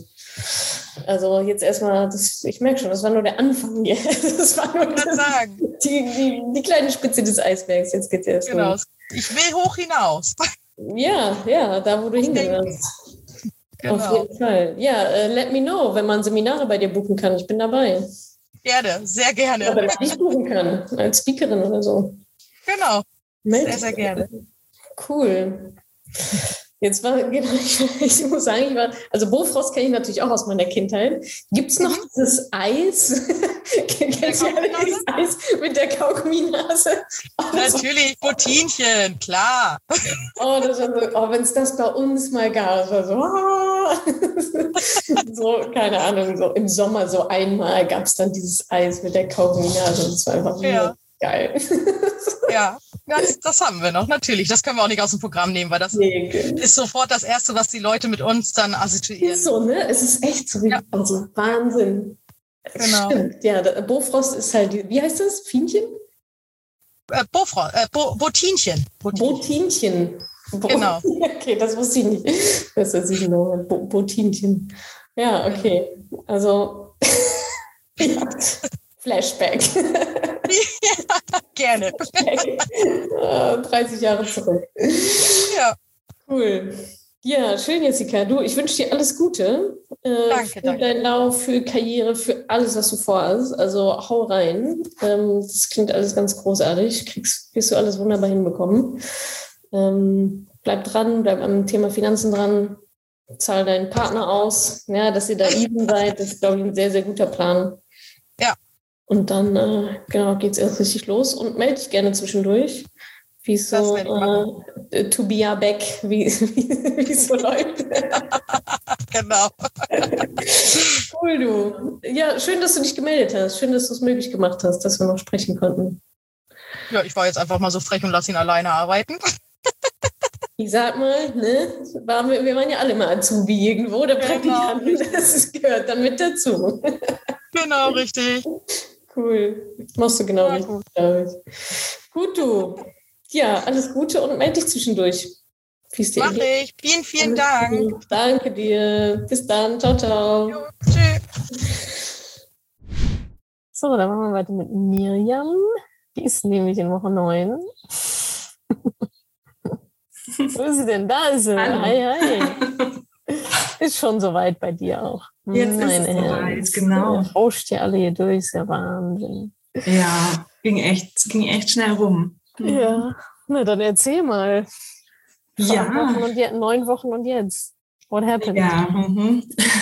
Also jetzt erstmal, das, ich merke schon, das war nur der Anfang hier. Das war nur Ich kann sagen. die, die, die kleine Spitze des Eisbergs. Jetzt geht's erst Genau. los. Ich will hoch hinaus. Ja, ja, da wo du hingehörst. Genau. Auf jeden Fall. Ja, äh, let me know, wenn man Seminare bei dir buchen kann. Ich bin dabei. Gerne, sehr gerne. Aber wenn ich nicht buchen kann, als Speakerin oder so. Genau. Meld Sehr, sehr gerne. Cool. Jetzt war, genau, ich, ich muss sagen, ich war, also Bofrost kenne ich natürlich auch aus meiner Kindheit. Gibt es noch Mhm. dieses Eis? Kennst du alle dieses Eis mit der Kaugumminase? Oh, das war- Natürlich, Botinchen, klar. oh, das war so, oh, wenn es das bei uns mal gab, das war so, ah. So, keine Ahnung, so im Sommer so einmal gab es dann dieses Eis mit der Kaugumminase und das war einfach Ja. nur geil. Ja, das, das haben wir noch, natürlich. Das können wir auch nicht aus dem Programm nehmen, weil das Nee, ist sofort das Erste, was die Leute mit uns dann assoziieren. ist so, ne? Es ist echt so, wie, Ja. also Wahnsinn. Genau. Stimmt, ja, der Bofrost ist halt, die- wie heißt das? Fienchen? Äh, Bofro, äh, Bo, Botinchen. Botinchen. Botinchen. Bo Genau. Okay, das wusste ich nicht. Das ist ich noch. Bo Botinchen. Ja, okay. Also, ja. Flashback. Gerne. Äh, dreißig Jahre zurück. Ja, Cool. Ja, schön, Jessica. Du, ich wünsche dir alles Gute. Äh, Danke, für danke. deinen Lauf, für Karriere, für alles, was du vorhast. Also hau rein. Ähm, das klingt alles ganz großartig. Kriegst, wirst du alles wunderbar hinbekommen. Ähm, bleib dran, bleib am Thema Finanzen dran. Zahl deinen Partner aus. Ja, dass ihr da even seid, das ist, glaube ich, ein sehr, sehr guter Plan. Ja. Und dann, äh, genau, geht es erst richtig los. Und melde dich gerne zwischendurch, wie es Das so, werde ich machen. äh, to be a back, wie wie es so läuft. genau. Cool, du. Ja, schön, dass du dich gemeldet hast. Schön, dass du es möglich gemacht hast, dass wir noch sprechen konnten. Ja, ich war jetzt einfach mal so frech und lass ihn alleine arbeiten. Ich sag mal, ne, waren wir, wir waren ja alle mal Azubi irgendwo, der Genau, Praktikanten, das gehört dann mit dazu. Genau, richtig. Cool. Machst du genau Ja, richtig, gut. glaube ich. Gut, du. Ja, alles Gute und melde dich zwischendurch. Wie es dir Mach geht. ich. Vielen, vielen Alles Dank. gut. Danke dir. Bis dann. Ciao, ciao. Jo, tschüss. So, dann machen wir weiter mit Miriam. Die ist nämlich in Woche neun. Wo ist sie denn? Da ist sie. Hallo. Hi, hi. Ist schon soweit bei dir auch. Jetzt ist Meine es Herren. soweit, genau. Ihr rauscht ja alle hier durch, ist ja Wahnsinn. Ja, ging echt, ging echt schnell rum. Mhm. Ja, na dann erzähl mal. Ja. Wochen und je- neun Wochen und jetzt. What happened? Ja. Mhm.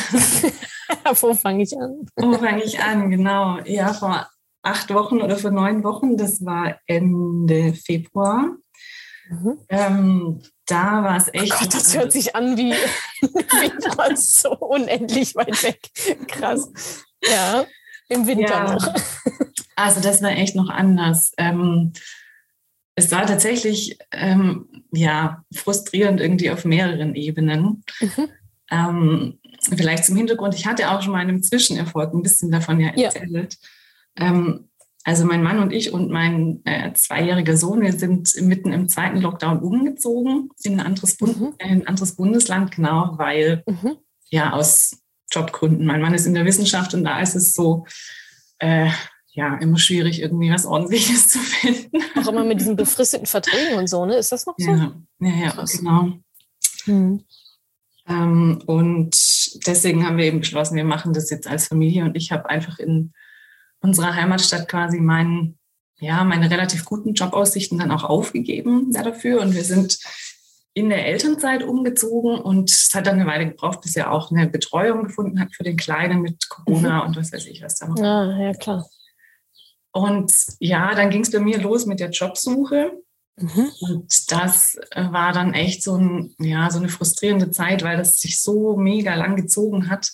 Wo fange ich an? Wo fange ich an? Genau. Ja, vor acht Wochen oder vor neun Wochen, das war Ende Februar. Mhm. Ähm, da war es echt. Oh Gott, das hört sich an wie, wie was so unendlich weit weg. Krass. Ja, im Winter Ja. noch. Also das war echt noch anders. Ähm, es war tatsächlich ähm, ja, frustrierend irgendwie auf mehreren Ebenen. Mhm. Ähm, vielleicht zum Hintergrund, ich hatte auch schon mal einen Zwischenerfolg ein bisschen davon ja erzählt. Ja. Ähm, also mein Mann und ich und mein äh, zweijähriger Sohn, wir sind mitten im zweiten Lockdown umgezogen in ein anderes, Bund- Mhm. in ein anderes Bundesland, genau, weil Mhm. ja aus Jobgründen, mein Mann ist in der Wissenschaft und da ist es so, äh, ja, immer schwierig, irgendwie was Ordentliches zu finden. Auch immer mit diesen befristeten Verträgen und so, ne? Ist das noch so? Ja, ja, ja, genau. Mhm. Ähm, und deswegen haben wir eben beschlossen, wir machen das jetzt als Familie und ich habe einfach in unserer Heimatstadt quasi meinen, ja, meine relativ guten Jobaussichten dann auch aufgegeben ja, dafür und wir sind in der Elternzeit umgezogen und es hat dann eine Weile gebraucht, bis er auch eine Betreuung gefunden hat für den Kleinen mit Corona mhm. und was weiß ich, was da noch. Ah, ja, klar. Und ja, dann ging es bei mir los mit der Jobsuche. Mhm. Und das war dann echt so, ein, ja, so eine frustrierende Zeit, weil das sich so mega lang gezogen hat.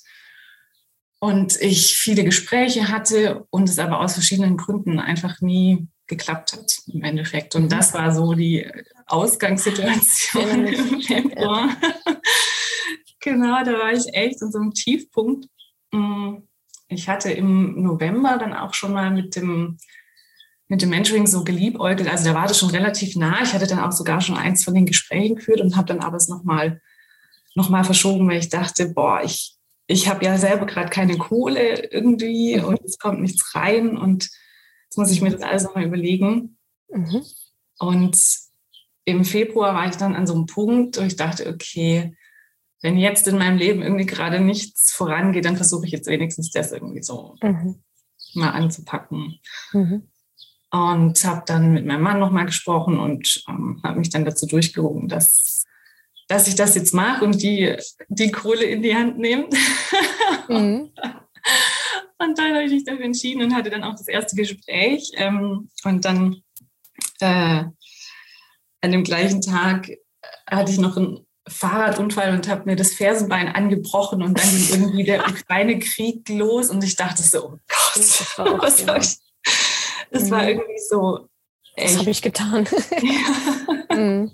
Und ich viele Gespräche hatte und es aber aus verschiedenen Gründen einfach nie geklappt hat im Endeffekt. Und das war so die Ausgangssituation im Februar. Genau, da war ich echt in so einem Tiefpunkt. Ich hatte im November dann auch schon mal mit dem, mit dem Mentoring so geliebäugelt. Also da war das schon relativ nah. Ich hatte dann auch sogar schon eins von den Gesprächen geführt und habe dann aber es nochmal noch mal verschoben, weil ich dachte, boah, ich, ich habe ja selber gerade keine Kohle irgendwie und es kommt nichts rein und jetzt muss ich mir das alles nochmal überlegen. Mhm. Und im Februar war ich dann an so einem Punkt, wo ich dachte, okay, wenn jetzt in meinem Leben irgendwie gerade nichts vorangeht, dann versuche ich jetzt wenigstens das irgendwie so mhm. mal anzupacken. Mhm. Und habe dann mit meinem Mann nochmal gesprochen und ähm, habe mich dann dazu durchgerungen, dass, dass ich das jetzt mache und die, die Kohle in die Hand nehme. Mhm. Und dann habe ich mich dafür entschieden und hatte dann auch das erste Gespräch. Ähm, und dann äh, an dem gleichen Tag hatte ich noch einen Fahrradunfall und habe mir das Fersenbein angebrochen und dann ging irgendwie der Ukraine-Krieg los und ich dachte so, oh Gott, Das war, auch, was ja. war ich? Das mhm. war irgendwie so echt. Was habe ich getan? Ja. mhm.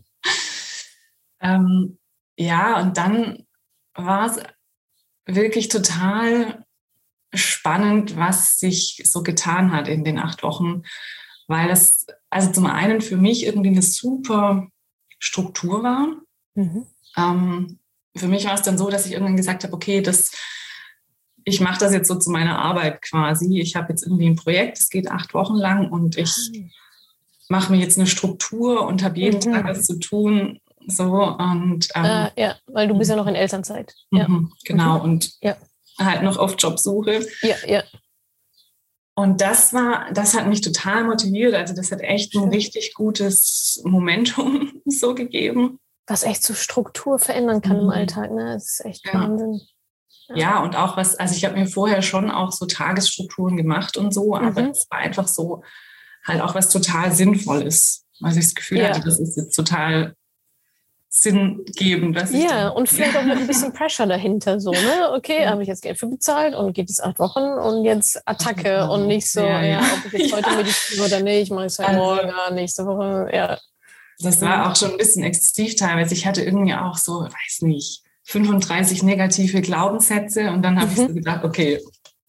ähm, ja, und dann war es wirklich total spannend, was sich so getan hat in den acht Wochen, weil das also zum einen für mich irgendwie eine super Struktur war. Mhm. Ähm, für mich war es dann so, dass ich irgendwann gesagt habe, okay, das, ich mache das jetzt so zu meiner Arbeit quasi. Ich habe jetzt irgendwie ein Projekt, das geht acht Wochen lang und ich mache mir jetzt eine Struktur und habe jeden mhm. Tag was zu tun. So und ähm, äh, ja, weil du bist ja noch in Elternzeit. Mhm, ja. Genau, mhm. und ja. halt noch auf Jobsuche. Ja, ja. Und das war, das hat mich total motiviert. Also das hat echt ein richtig gutes Momentum so gegeben. Was echt so Struktur verändern kann mhm. im Alltag, ne? Das ist echt ja. Wahnsinn. Ja. ja, und auch was, also ich habe mir vorher schon auch so Tagesstrukturen gemacht und so, aber mhm. es war einfach so halt auch was total Sinnvolles. Also ich das Gefühl ja. hatte, das ist jetzt total sinngebend. Was ich ja, und vielleicht auch mit ein bisschen Pressure dahinter, so, ne? Okay, ja. habe ich jetzt Geld für bezahlt und geht es acht Wochen und jetzt Attacke ja. und nicht so, ja, ja. ja, ob ich jetzt heute ja. meditiere oder nicht, mache ich es halt also, morgen, nächste Woche, ja. Das war auch schon ein bisschen exzessiv teilweise. Ich hatte irgendwie auch so, weiß nicht, fünfunddreißig negative Glaubenssätze und dann habe mhm. ich so gedacht, okay.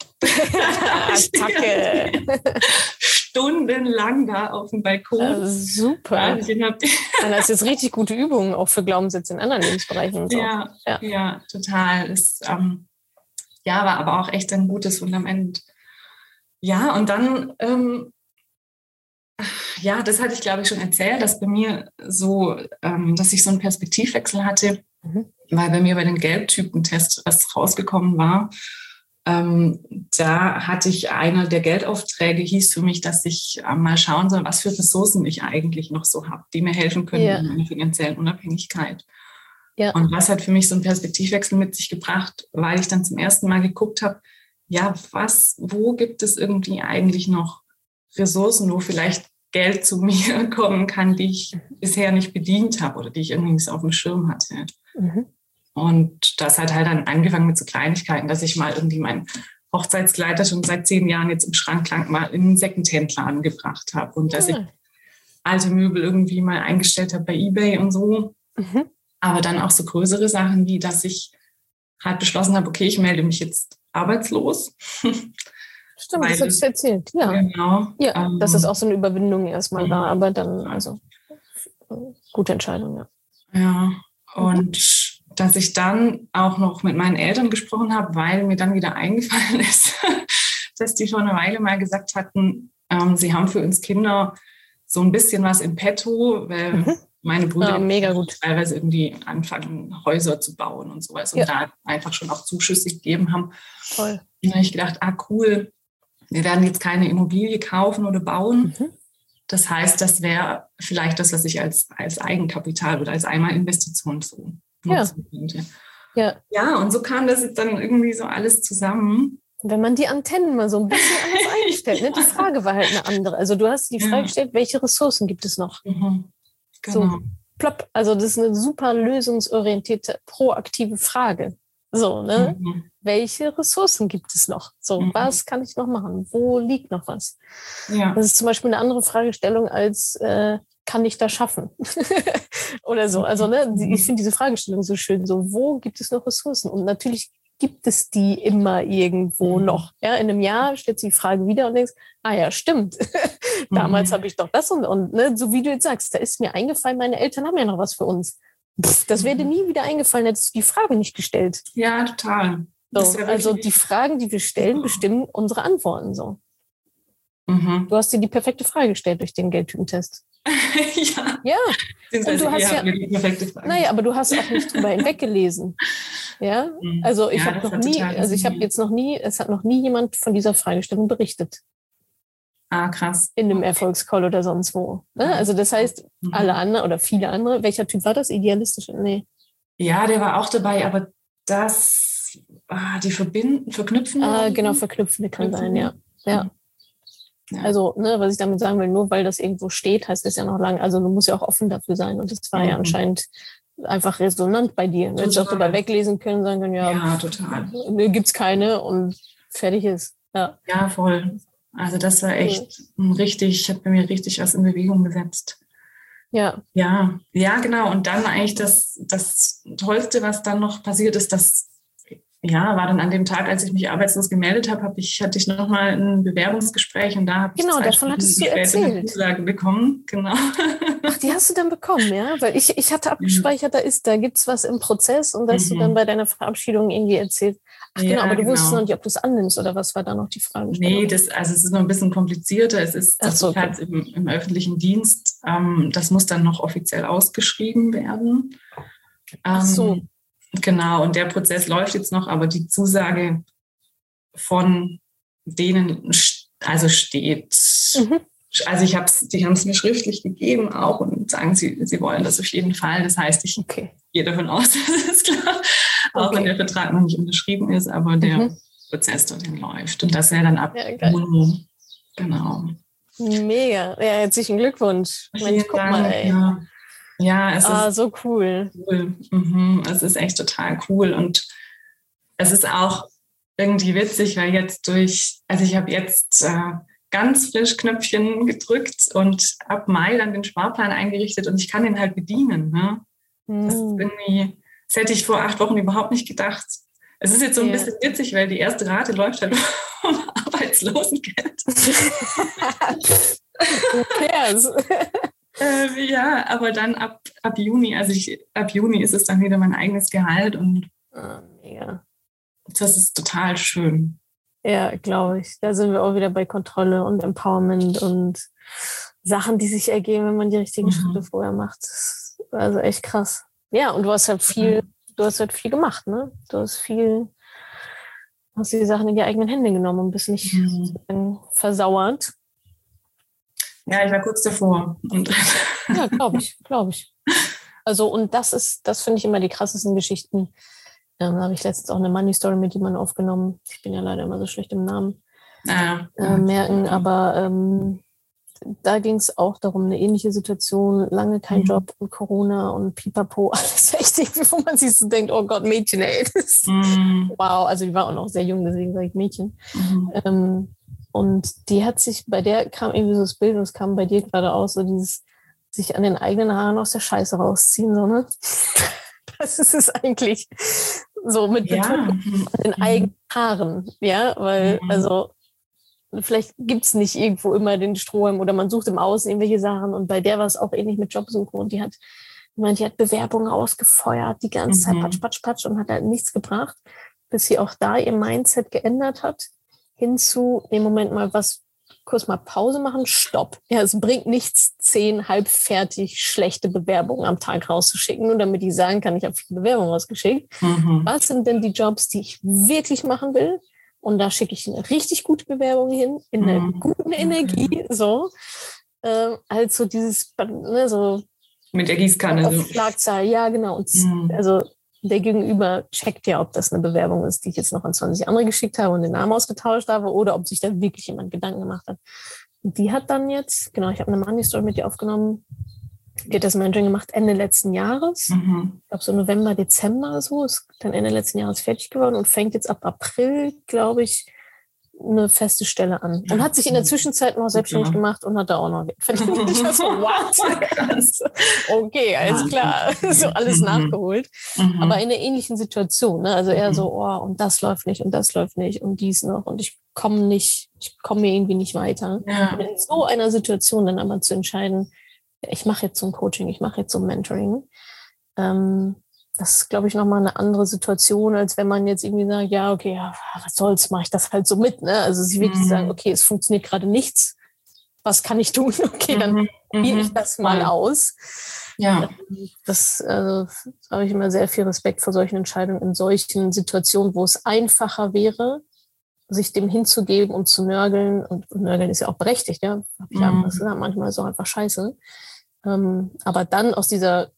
Attacke. Stundenlang da auf dem Balkon. Also super. Dann ist jetzt richtig gute Übungen auch für Glaubenssätze in anderen Lebensbereichen und so. Ja, ja. ja total. Das ähm, ja, war aber auch echt ein gutes Fundament. Ja, und dann ähm, ja, das hatte ich, glaube ich, schon erzählt, dass bei mir so, ähm, dass ich so einen Perspektivwechsel hatte, mhm. weil bei mir bei den Gelbtypen-Tests was rausgekommen war, ähm, da hatte ich, einer der Geldaufträge hieß für mich, dass ich äh, mal schauen soll, was für Ressourcen ich eigentlich noch so habe, die mir helfen können Ja. in meiner finanziellen Unabhängigkeit. Ja. Und das hat für mich so einen Perspektivwechsel mit sich gebracht, weil ich dann zum ersten Mal geguckt habe, ja, was, wo gibt es irgendwie eigentlich noch Ressourcen, wo vielleicht Geld zu mir kommen kann, die ich bisher nicht bedient habe oder die ich irgendwie nicht so auf dem Schirm hatte. Mhm. Und das hat halt dann angefangen mit so Kleinigkeiten, dass ich mal irgendwie mein Hochzeitskleid, das schon seit zehn Jahren jetzt im Schrank lag, mal in einen Secondhand-Laden gebracht habe und dass Ja. ich alte Möbel irgendwie mal eingestellt habe bei eBay und so. Mhm. Aber dann auch so größere Sachen, wie dass ich halt beschlossen habe, okay, ich melde mich jetzt arbeitslos. Stimmt, Weil- das hast du erzählt. Ja, Genau. ja Ähm, dass es auch so eine Überwindung erstmal mhm. war, aber dann, also, äh, gute Entscheidung, ja. Ja, und dass ich dann auch noch mit meinen Eltern gesprochen habe, weil mir dann wieder eingefallen ist, dass die vor einer Weile mal gesagt hatten, ähm, sie haben für uns Kinder so ein bisschen was im Petto, weil Mhm. meine Brüder Ja, mega gut. teilweise irgendwie anfangen, Häuser zu bauen und sowas und Ja. da einfach schon auch Zuschüsse gegeben haben. Toll. Und dann habe ich gedacht, ah cool, wir werden jetzt keine Immobilie kaufen oder bauen. Mhm. Das heißt, das wäre vielleicht das, was ich als, als Eigenkapital oder als Einmalinvestition so Ja. nutzen könnte. Ja, Ja, und so kam das jetzt dann irgendwie so alles zusammen. wenn man die Antennen mal so ein bisschen anders einstellt. Ne? Die Frage war halt eine andere. Also du hast die Frage Ja. gestellt, welche Ressourcen gibt es noch? Mhm. So. Genau. Plopp. Also das ist eine super lösungsorientierte, proaktive Frage. So, ne? Mhm. Welche Ressourcen gibt es noch? So, Mhm. was kann ich noch machen? Wo liegt noch was? Ja. Das ist zum Beispiel eine andere Fragestellung als, äh, kann ich das schaffen? Oder so. Also, ne, die- ich finde diese Fragestellung so schön. So, wo gibt es noch Ressourcen? Und natürlich gibt es die immer irgendwo Mhm. noch. Ja, in einem Jahr stellt sich die Frage wieder und denkst, ah ja, stimmt. Damals Mhm. habe ich doch das und, und ne, so wie du jetzt sagst, da ist mir eingefallen, meine Eltern haben ja noch was für uns. Pff, das wäre dir Mhm. nie wieder eingefallen, hättest du die Frage nicht gestellt. Ja, total. Das So, ist ja also wirklich- die Fragen, die wir stellen, bestimmen unsere Antworten so. Mhm. Du hast dir die perfekte Frage gestellt durch den Geldtypentest. ja. Ja, Beziehungsweise Und du hast ihr habt ja- mir die perfekte Frage. naja, aber du hast auch nicht drüber hinweggelesen. Ja, Mhm. also ich Ja, habe das noch hat nie, total also ich habe Sinn, jetzt noch nie, es hat noch nie jemand von dieser Fragestellung berichtet Ah, krass. in einem Erfolgscall oder sonst wo. Ne? Also das heißt, Mhm. alle anderen oder viele andere, welcher Typ war das? Idealistisch? Nee. Ja, der war auch dabei, aber das, ah, die verbinden, verknüpfen. Ah, genau, verknüpfende kann sein, ja. Ja. Ja. Also, ne, was ich damit sagen will, nur weil das irgendwo steht, heißt das ja noch lange, also du musst ja auch offen dafür sein. Und das war ja Mhm. anscheinend einfach resonant bei dir. Du hättest auch Total. drüber weglesen können, sagen können, ja, Ja, total. ne, gibt's keine und fertig ist. Ja. Ja, voll. Also das war echt ein richtig, hat bei mir richtig was in Bewegung gesetzt. Ja. Ja, ja, genau. Und dann eigentlich das, das Tollste, was dann noch passiert ist, das ja, war dann an dem Tag, als ich mich arbeitslos gemeldet habe, hab ich, hatte ich nochmal ein Bewerbungsgespräch und da habe ich Genau, zwei davon Stunden hattest du später eine erzählt. Zusage bekommen. Genau. Ach, die hast du dann bekommen, ja? Weil ich, ich hatte abgespeichert, da ist, da gibt's was im Prozess und da hast Mhm. du dann bei deiner Verabschiedung irgendwie erzählt. Ach genau, Ja, aber du genau. wusstest noch nicht, ob du es annimmst oder was war da noch die Frage? Nee, das, also es ist noch ein bisschen komplizierter. Es ist, Ach das so, ist halt im, im öffentlichen Dienst. Ähm, das muss dann noch offiziell ausgeschrieben werden. Ach so. Ähm, Genau, und der Prozess läuft jetzt noch, aber die Zusage von denen st- also steht. Mhm. Also ich hab's, die haben es mir schriftlich gegeben auch und sagen, sie, sie wollen das auf jeden Fall. Das heißt, ich Okay. gehe davon aus, das ist klar, auch Okay. wenn der Vertrag noch nicht unterschrieben ist, aber der Mhm. Prozess dorthin läuft. Und das wäre dann ab Ja, geil. Juni. Genau. Mega. Ja, herzlichen Glückwunsch. Mensch, Vielen guck Dank, mal, ey. Ja, ja es Ah, ist so cool. cool. Mhm. Es ist echt total cool. Und es ist auch irgendwie witzig, weil jetzt durch, also ich habe jetzt äh, ganz frisch Knöpfchen gedrückt und ab Mai dann den Sparplan eingerichtet und ich kann den halt bedienen. Ne? Das ist Hm. irgendwie, das hätte ich vor acht Wochen überhaupt nicht gedacht. Es ist jetzt so ein Ja. bisschen witzig, weil die erste Rate läuft halt um Arbeitslosengeld. Who cares? Äh, ja, aber dann ab, ab Juni, also ich, ab Juni ist es dann wieder mein eigenes Gehalt und Ah, mega. das ist total schön. Ja, glaube ich. Da sind wir auch wieder bei Kontrolle und Empowerment und Sachen, die sich ergeben, wenn man die richtigen Mhm. Schritte vorher macht. Das ist also echt krass. Ja, und du hast halt viel, du hast halt viel gemacht, ne? Du hast viel hast du die Sachen in die eigenen Hände genommen und bist nicht Mhm. versauert. Ja, ich war kurz davor. Und Ja, glaube ich, glaube ich. Also, und das ist, das finde ich immer die krassesten Geschichten. Ähm, da habe ich letztens auch eine Money Story mit jemandem aufgenommen. Ich bin ja leider immer so schlecht im Namen ja. äh, merken, aber ähm, da ging es auch darum, eine ähnliche Situation, lange kein Mhm. Job und Corona und Pipapo, alles echt irgendwie, wo man sich so denkt, oh Gott, Mädchen, ey, das, Mhm. wow, also die war auch noch sehr jung, deswegen sage ich Mädchen. Mhm. Ähm, und die hat sich, bei der kam irgendwie so das Bild, und es kam bei dir gerade aus, so dieses sich an den eigenen Haaren aus der Scheiße rausziehen, so, ne? Das ist es eigentlich so mit Ja. Betonung an den eigenen Haaren, ja, weil, Mhm. also vielleicht gibt es nicht irgendwo immer den Strohhalm oder man sucht im Außen irgendwelche Sachen und bei der war es auch ähnlich mit Jobsuche und die hat, ich meine, die hat Bewerbungen ausgefeuert, die ganze Zeit Mhm. patsch, patsch, patsch und hat halt nichts gebracht, bis sie auch da ihr Mindset geändert hat, hinzu, im Moment mal was, kurz mal Pause machen, stopp. Ja, es bringt nichts, zehn halbfertig schlechte Bewerbungen am Tag rauszuschicken, nur damit ich sagen kann, ich habe viele Bewerbungen rausgeschickt. Mhm. Was sind denn die Jobs, die ich wirklich machen will? Und da schicke ich eine richtig gute Bewerbung hin, in einer Mhm. guten Energie, so. Ähm, halt so dieses, ne, so Mit der Gießkanne. auf So. Schlagzahl, ja, genau. Und Mhm. also der Gegenüber checkt ja, ob das eine Bewerbung ist, die ich jetzt noch an zwanzig andere geschickt habe und den Namen ausgetauscht habe oder ob sich da wirklich jemand Gedanken gemacht hat. Und die hat dann jetzt, genau, ich habe eine Money Story mit ihr aufgenommen, die hat das Mentoring gemacht Ende letzten Jahres. Mhm. Ich glaube so November, Dezember so, ist dann Ende letzten Jahres fertig geworden und fängt jetzt ab April, glaube ich, eine feste Stelle an. Und hat sich in der Zwischenzeit noch selbstständig Super. gemacht und hat da auch noch Geld verdient. Ich war so, what? Okay, alles klar. So alles Mhm. nachgeholt. Mhm. Aber in einer ähnlichen Situation. Ne? Also eher Mhm. so, oh, und das läuft nicht und das läuft nicht und dies noch und ich komme nicht, ich komme mir irgendwie nicht weiter. Ja. Und in so einer Situation dann aber zu entscheiden, ich mache jetzt so ein Coaching, ich mache jetzt so ein Mentoring, ähm, das ist, glaube ich, nochmal eine andere Situation, als wenn man jetzt irgendwie sagt, ja, okay, ja, was soll's, mache ich das halt so mit. Ne? Also sich wirklich Mhm. sagen, okay, es funktioniert gerade nichts, was kann ich tun? Okay, dann Mhm. probiere ich Mhm. das mal Voll. aus. Ja. Das also, da habe ich immer sehr viel Respekt vor solchen Entscheidungen in solchen Situationen, wo es einfacher wäre, sich dem hinzugeben und zu nörgeln. Und nörgeln ist ja auch berechtigt, ja. Hab ich Mhm. das ist ja manchmal so einfach scheiße. Ähm, aber dann aus dieser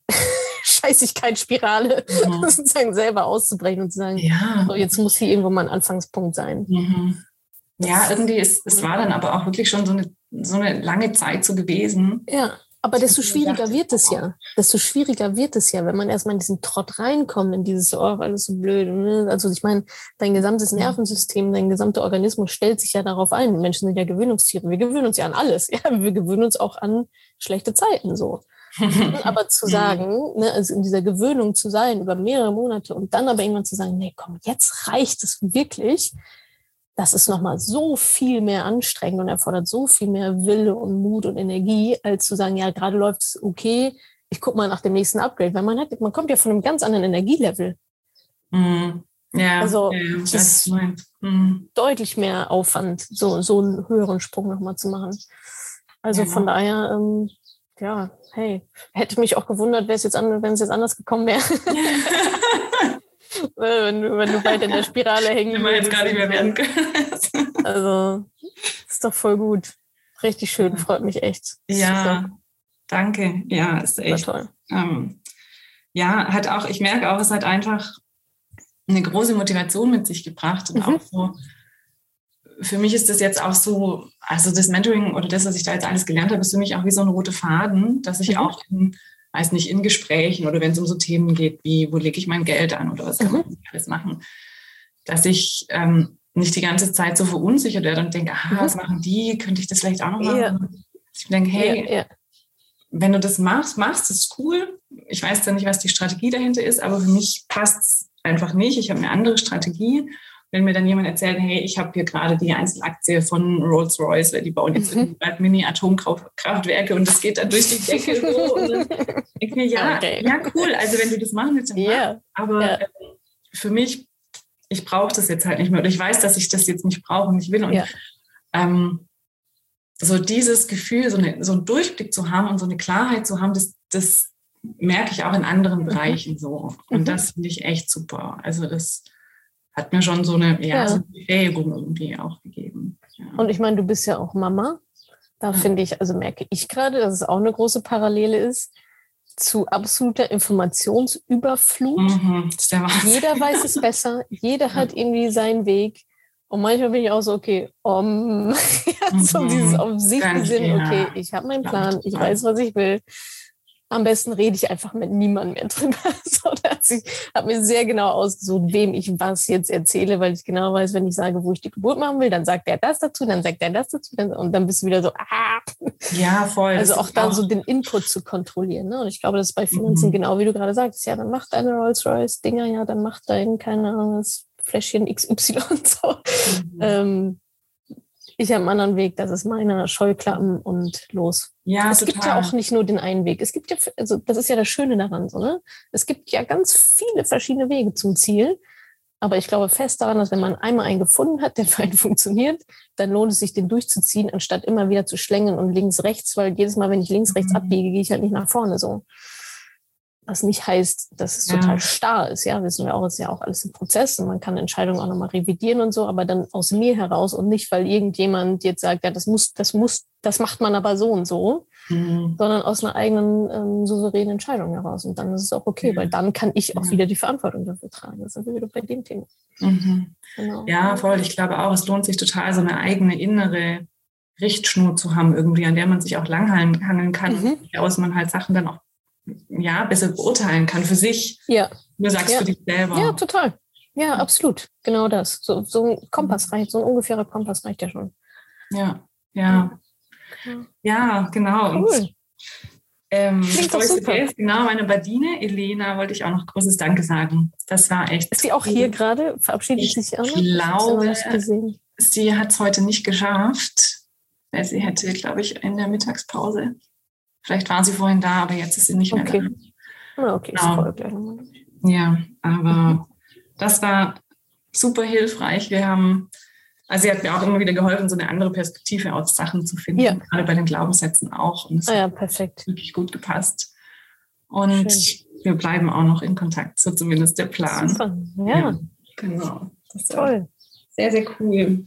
Scheißigkeitsspirale Mhm. sozusagen selber auszubrechen und zu sagen, Ja. so, jetzt muss hier irgendwo mal ein Anfangspunkt sein. Mhm. Ja, irgendwie, ist, es war dann aber auch wirklich schon so eine, so eine lange Zeit so gewesen. Ja, aber desto Ich schwieriger dachte, wird es ja. Desto schwieriger wird es ja, wenn man erstmal in diesen Trott reinkommt, in dieses, oh, alles so blöd. Ne? Also ich meine, dein gesamtes Nervensystem, dein gesamter Organismus stellt sich ja darauf ein. Menschen sind ja Gewöhnungstiere. Wir gewöhnen uns ja an alles. Ja, wir gewöhnen uns auch an schlechte Zeiten so. Aber zu sagen, ne, also in dieser Gewöhnung zu sein über mehrere Monate und dann aber irgendwann zu sagen, nee, komm, jetzt reicht es wirklich. Das ist nochmal so viel mehr anstrengend und erfordert so viel mehr Wille und Mut und Energie, als zu sagen, ja, gerade läuft es okay, ich gucke mal nach dem nächsten Upgrade, weil man hat, man kommt ja von einem ganz anderen Energielevel. Mhm. Ja, Also, ja, ja, das das ist meint. Mhm. deutlich mehr Aufwand, so, so einen höheren Sprung nochmal zu machen. Also Ja. von daher, ähm, ja, hey, hätte mich auch gewundert, wäre es jetzt an, wenn es jetzt anders gekommen wäre. wenn, du, wenn du weiter in der Spirale hängen Wenn wir jetzt gar nicht mehr werden können. Also, ist doch voll gut. Richtig schön, freut mich echt. Ja, danke. Ja, ist Super, echt. super toll. Ähm, ja, hat auch, ich merke auch, es hat einfach eine große Motivation mit sich gebracht und Mhm. auch so, für mich ist das jetzt auch so, also das Mentoring oder das, was ich da jetzt alles gelernt habe, ist für mich auch wie so ein roter Faden, dass ich Mhm. auch in, weiß nicht, in Gesprächen oder wenn es um so Themen geht, wie, wo lege ich mein Geld an oder was kann man alles machen, dass ich ähm, nicht die ganze Zeit so verunsichert werde und denke, aha, Mhm. was machen die, könnte ich das vielleicht auch noch machen? Ja. Ich denke, hey, Ja, ja. wenn du das machst, machst, das ist cool. Ich weiß dann nicht, was die Strategie dahinter ist, aber für mich passt es einfach nicht. Ich habe eine andere Strategie. Wenn mir dann jemand erzählt, hey, ich habe hier gerade die Einzelaktie von Rolls-Royce, weil die bauen jetzt Mhm. bald Mini-Atomkraftwerke und das geht dann durch die Decke. So. Und dann denke ich mir, ja, Okay. ja, cool. Also wenn du das machen willst, dann mach. Ja. Aber Ja. ähm, für mich, ich brauche das jetzt halt nicht mehr. Oder ich weiß, dass ich das jetzt nicht brauche und nicht will. Und Ja. ähm, so dieses Gefühl, so, eine, so einen Durchblick zu haben und so eine Klarheit zu haben, das, das merke ich auch in anderen Bereichen so. Und Mhm. das finde ich echt super. Also das hat mir schon so eine, ja, Ja. so eine Befähigung irgendwie auch gegeben. Ja. Und ich meine, du bist ja auch Mama. Da Ja. finde ich, also merke ich gerade, dass es auch eine große Parallele ist zu absoluter Informationsüberflut. Mhm, das ist der Wahnsinn. Jeder weiß es besser, jeder hat irgendwie seinen Weg. Und manchmal bin ich auch so, okay, um, ja, so Mhm. dieses auf sich Ganz, besinnen, ja. okay, ich habe meinen Glaub ich Plan, ich total. weiß, was ich will. Am besten rede ich einfach mit niemandem mehr drüber. So, dass ich habe mir sehr genau ausgesucht, wem ich was jetzt erzähle, weil ich genau weiß, wenn ich sage, wo ich die Geburt machen will, dann sagt der das dazu, dann sagt der das dazu, dann, und dann bist du wieder so, ah. Ja, voll. Also Das auch ist da so den Input zu kontrollieren. Ne? Und ich glaube, das ist bei Finanzen Mhm. genau wie du gerade sagst. Ja, dann mach deine Rolls-Royce-Dinger, ja, dann mach dein, keine Ahnung, das Fläschchen X Y und so. Mhm. Ähm, ich habe einen anderen Weg, das ist meiner, Scheuklappen und los. Ja, es total. gibt ja auch nicht nur den einen Weg. Es gibt ja, also das ist ja das Schöne daran, so, ne? Es gibt ja ganz viele verschiedene Wege zum Ziel. Aber ich glaube fest daran, dass wenn man einmal einen gefunden hat, der für einen funktioniert, dann lohnt es sich, den durchzuziehen, anstatt immer wieder zu schlängeln und links, rechts, weil jedes Mal, wenn ich links, rechts Mhm. abbiege, gehe ich halt nicht nach vorne so. Was nicht heißt, dass es Ja. total starr ist, ja, wissen wir auch, ist ja auch alles ein Prozess und man kann Entscheidungen auch nochmal revidieren und so, aber dann aus mir heraus und nicht, weil irgendjemand jetzt sagt, ja, das muss, das muss, das macht man aber so und so, Mhm. sondern aus einer eigenen ähm, souveränen Entscheidung heraus. Und dann ist es auch okay, Ja. weil dann kann ich auch Ja. wieder die Verantwortung dafür tragen. Das sind wir wieder bei dem Thema. Mhm. Genau. Ja, voll. Ich glaube auch, es lohnt sich total, so eine eigene innere Richtschnur zu haben irgendwie, an der man sich auch langhangeln kann, Mhm. aus man halt Sachen dann auch ja, besser beurteilen kann für sich. Ja. Du sagst Ja. für dich selber. Ja, total. Ja, absolut. Genau das. So, so ein Kompass reicht, so ein ungefährer Kompass reicht ja schon. Ja, ja. Ja. Ja, genau. Und Cool. ähm, Klingt bevor doch ich super. vergesse, genau, meine Badine, Elena, wollte ich auch noch großes Danke sagen. Das war echt. Ist sie auch hier gerade? Verabschiedet Ich sich auch noch? glaube, Ich hab's ja noch nicht gesehen. Sie hat es heute nicht geschafft, weil sie hätte, glaube ich, in der Mittagspause. Vielleicht war sie vorhin da, aber jetzt ist sie nicht mehr Okay. da. Ah, okay, ich Genau. scroll gleich nochmal. Ja, aber das war super hilfreich. Wir haben, also sie hat mir auch immer wieder geholfen, so eine andere Perspektive aus Sachen zu finden, Ja. gerade bei den Glaubenssätzen auch. Und es Ah ja, hat perfekt. wirklich gut gepasst. Und Schön. wir bleiben auch noch in Kontakt, so zumindest der Plan. Super. Ja, Genau. Das war toll. sehr, sehr cool.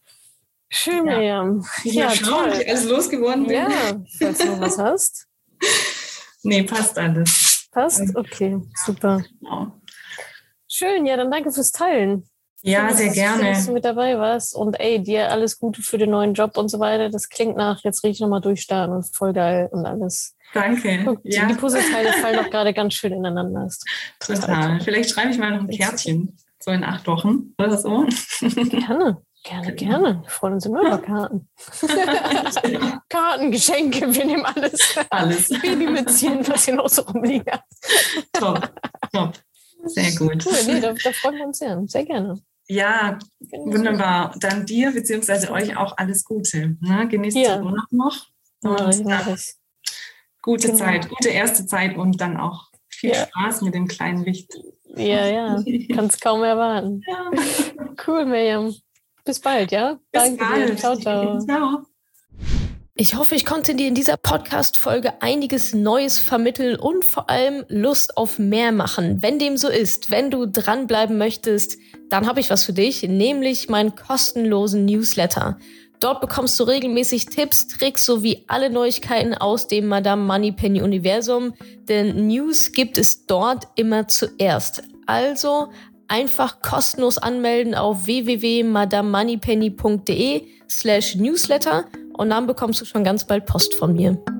Schön, Ja. Miriam. Ja, Ja, schauen, toll. wie ich alles losgeworden bin. Ja, falls du noch was hast. Nee, passt alles. Passt? Okay, super. Genau. Schön, ja, dann danke fürs Teilen. Ja, Schön, sehr dass- schön, dass du gerne. mit dabei warst. Und ey, dir alles Gute für den neuen Job und so weiter. Das klingt nach, jetzt rede ich nochmal durchstarten und voll geil und alles. Danke. Guck, Ja, Die Puzzleteile fallen doch gerade ganz schön ineinander. Ist total. Vielleicht schreibe ich mal noch ein Kärtchen, so in acht Wochen oder so. Gerne, gerne, gerne. Wir freuen uns immer über Karten. Karten, Geschenke, wir nehmen alles. Alles. Babymützchen, was hier noch so rumliegen hat. Top, top. Sehr gut. Cool, nee, da, da freuen wir uns sehr. Sehr gerne. Ja, wunderbar. Dann dir bzw. euch auch alles Gute. Ne? Genießt Ja. den Urlaub noch. Mach ich, Und mach ja, ich. gute Genau. Zeit, gute erste Zeit und dann auch viel Ja. Spaß mit dem kleinen Licht. Ja, ja, kann's kaum erwarten. Ja. Cool, Miriam. Bis bald, ja? Bis Danke bald. dir. Ciao, ciao. Ciao. Ich hoffe, ich konnte dir in dieser Podcast-Folge einiges Neues vermitteln und vor allem Lust auf mehr machen. Wenn dem so ist, wenn du dranbleiben möchtest, dann habe ich was für dich, nämlich meinen kostenlosen Newsletter. Dort bekommst du regelmäßig Tipps, Tricks sowie alle Neuigkeiten aus dem Madame Moneypenny Universum, denn News gibt es dort immer zuerst. Also einfach kostenlos anmelden auf w w w punkt madame moneypenny punkt de slash newsletter und dann bekommst du schon ganz bald Post von mir.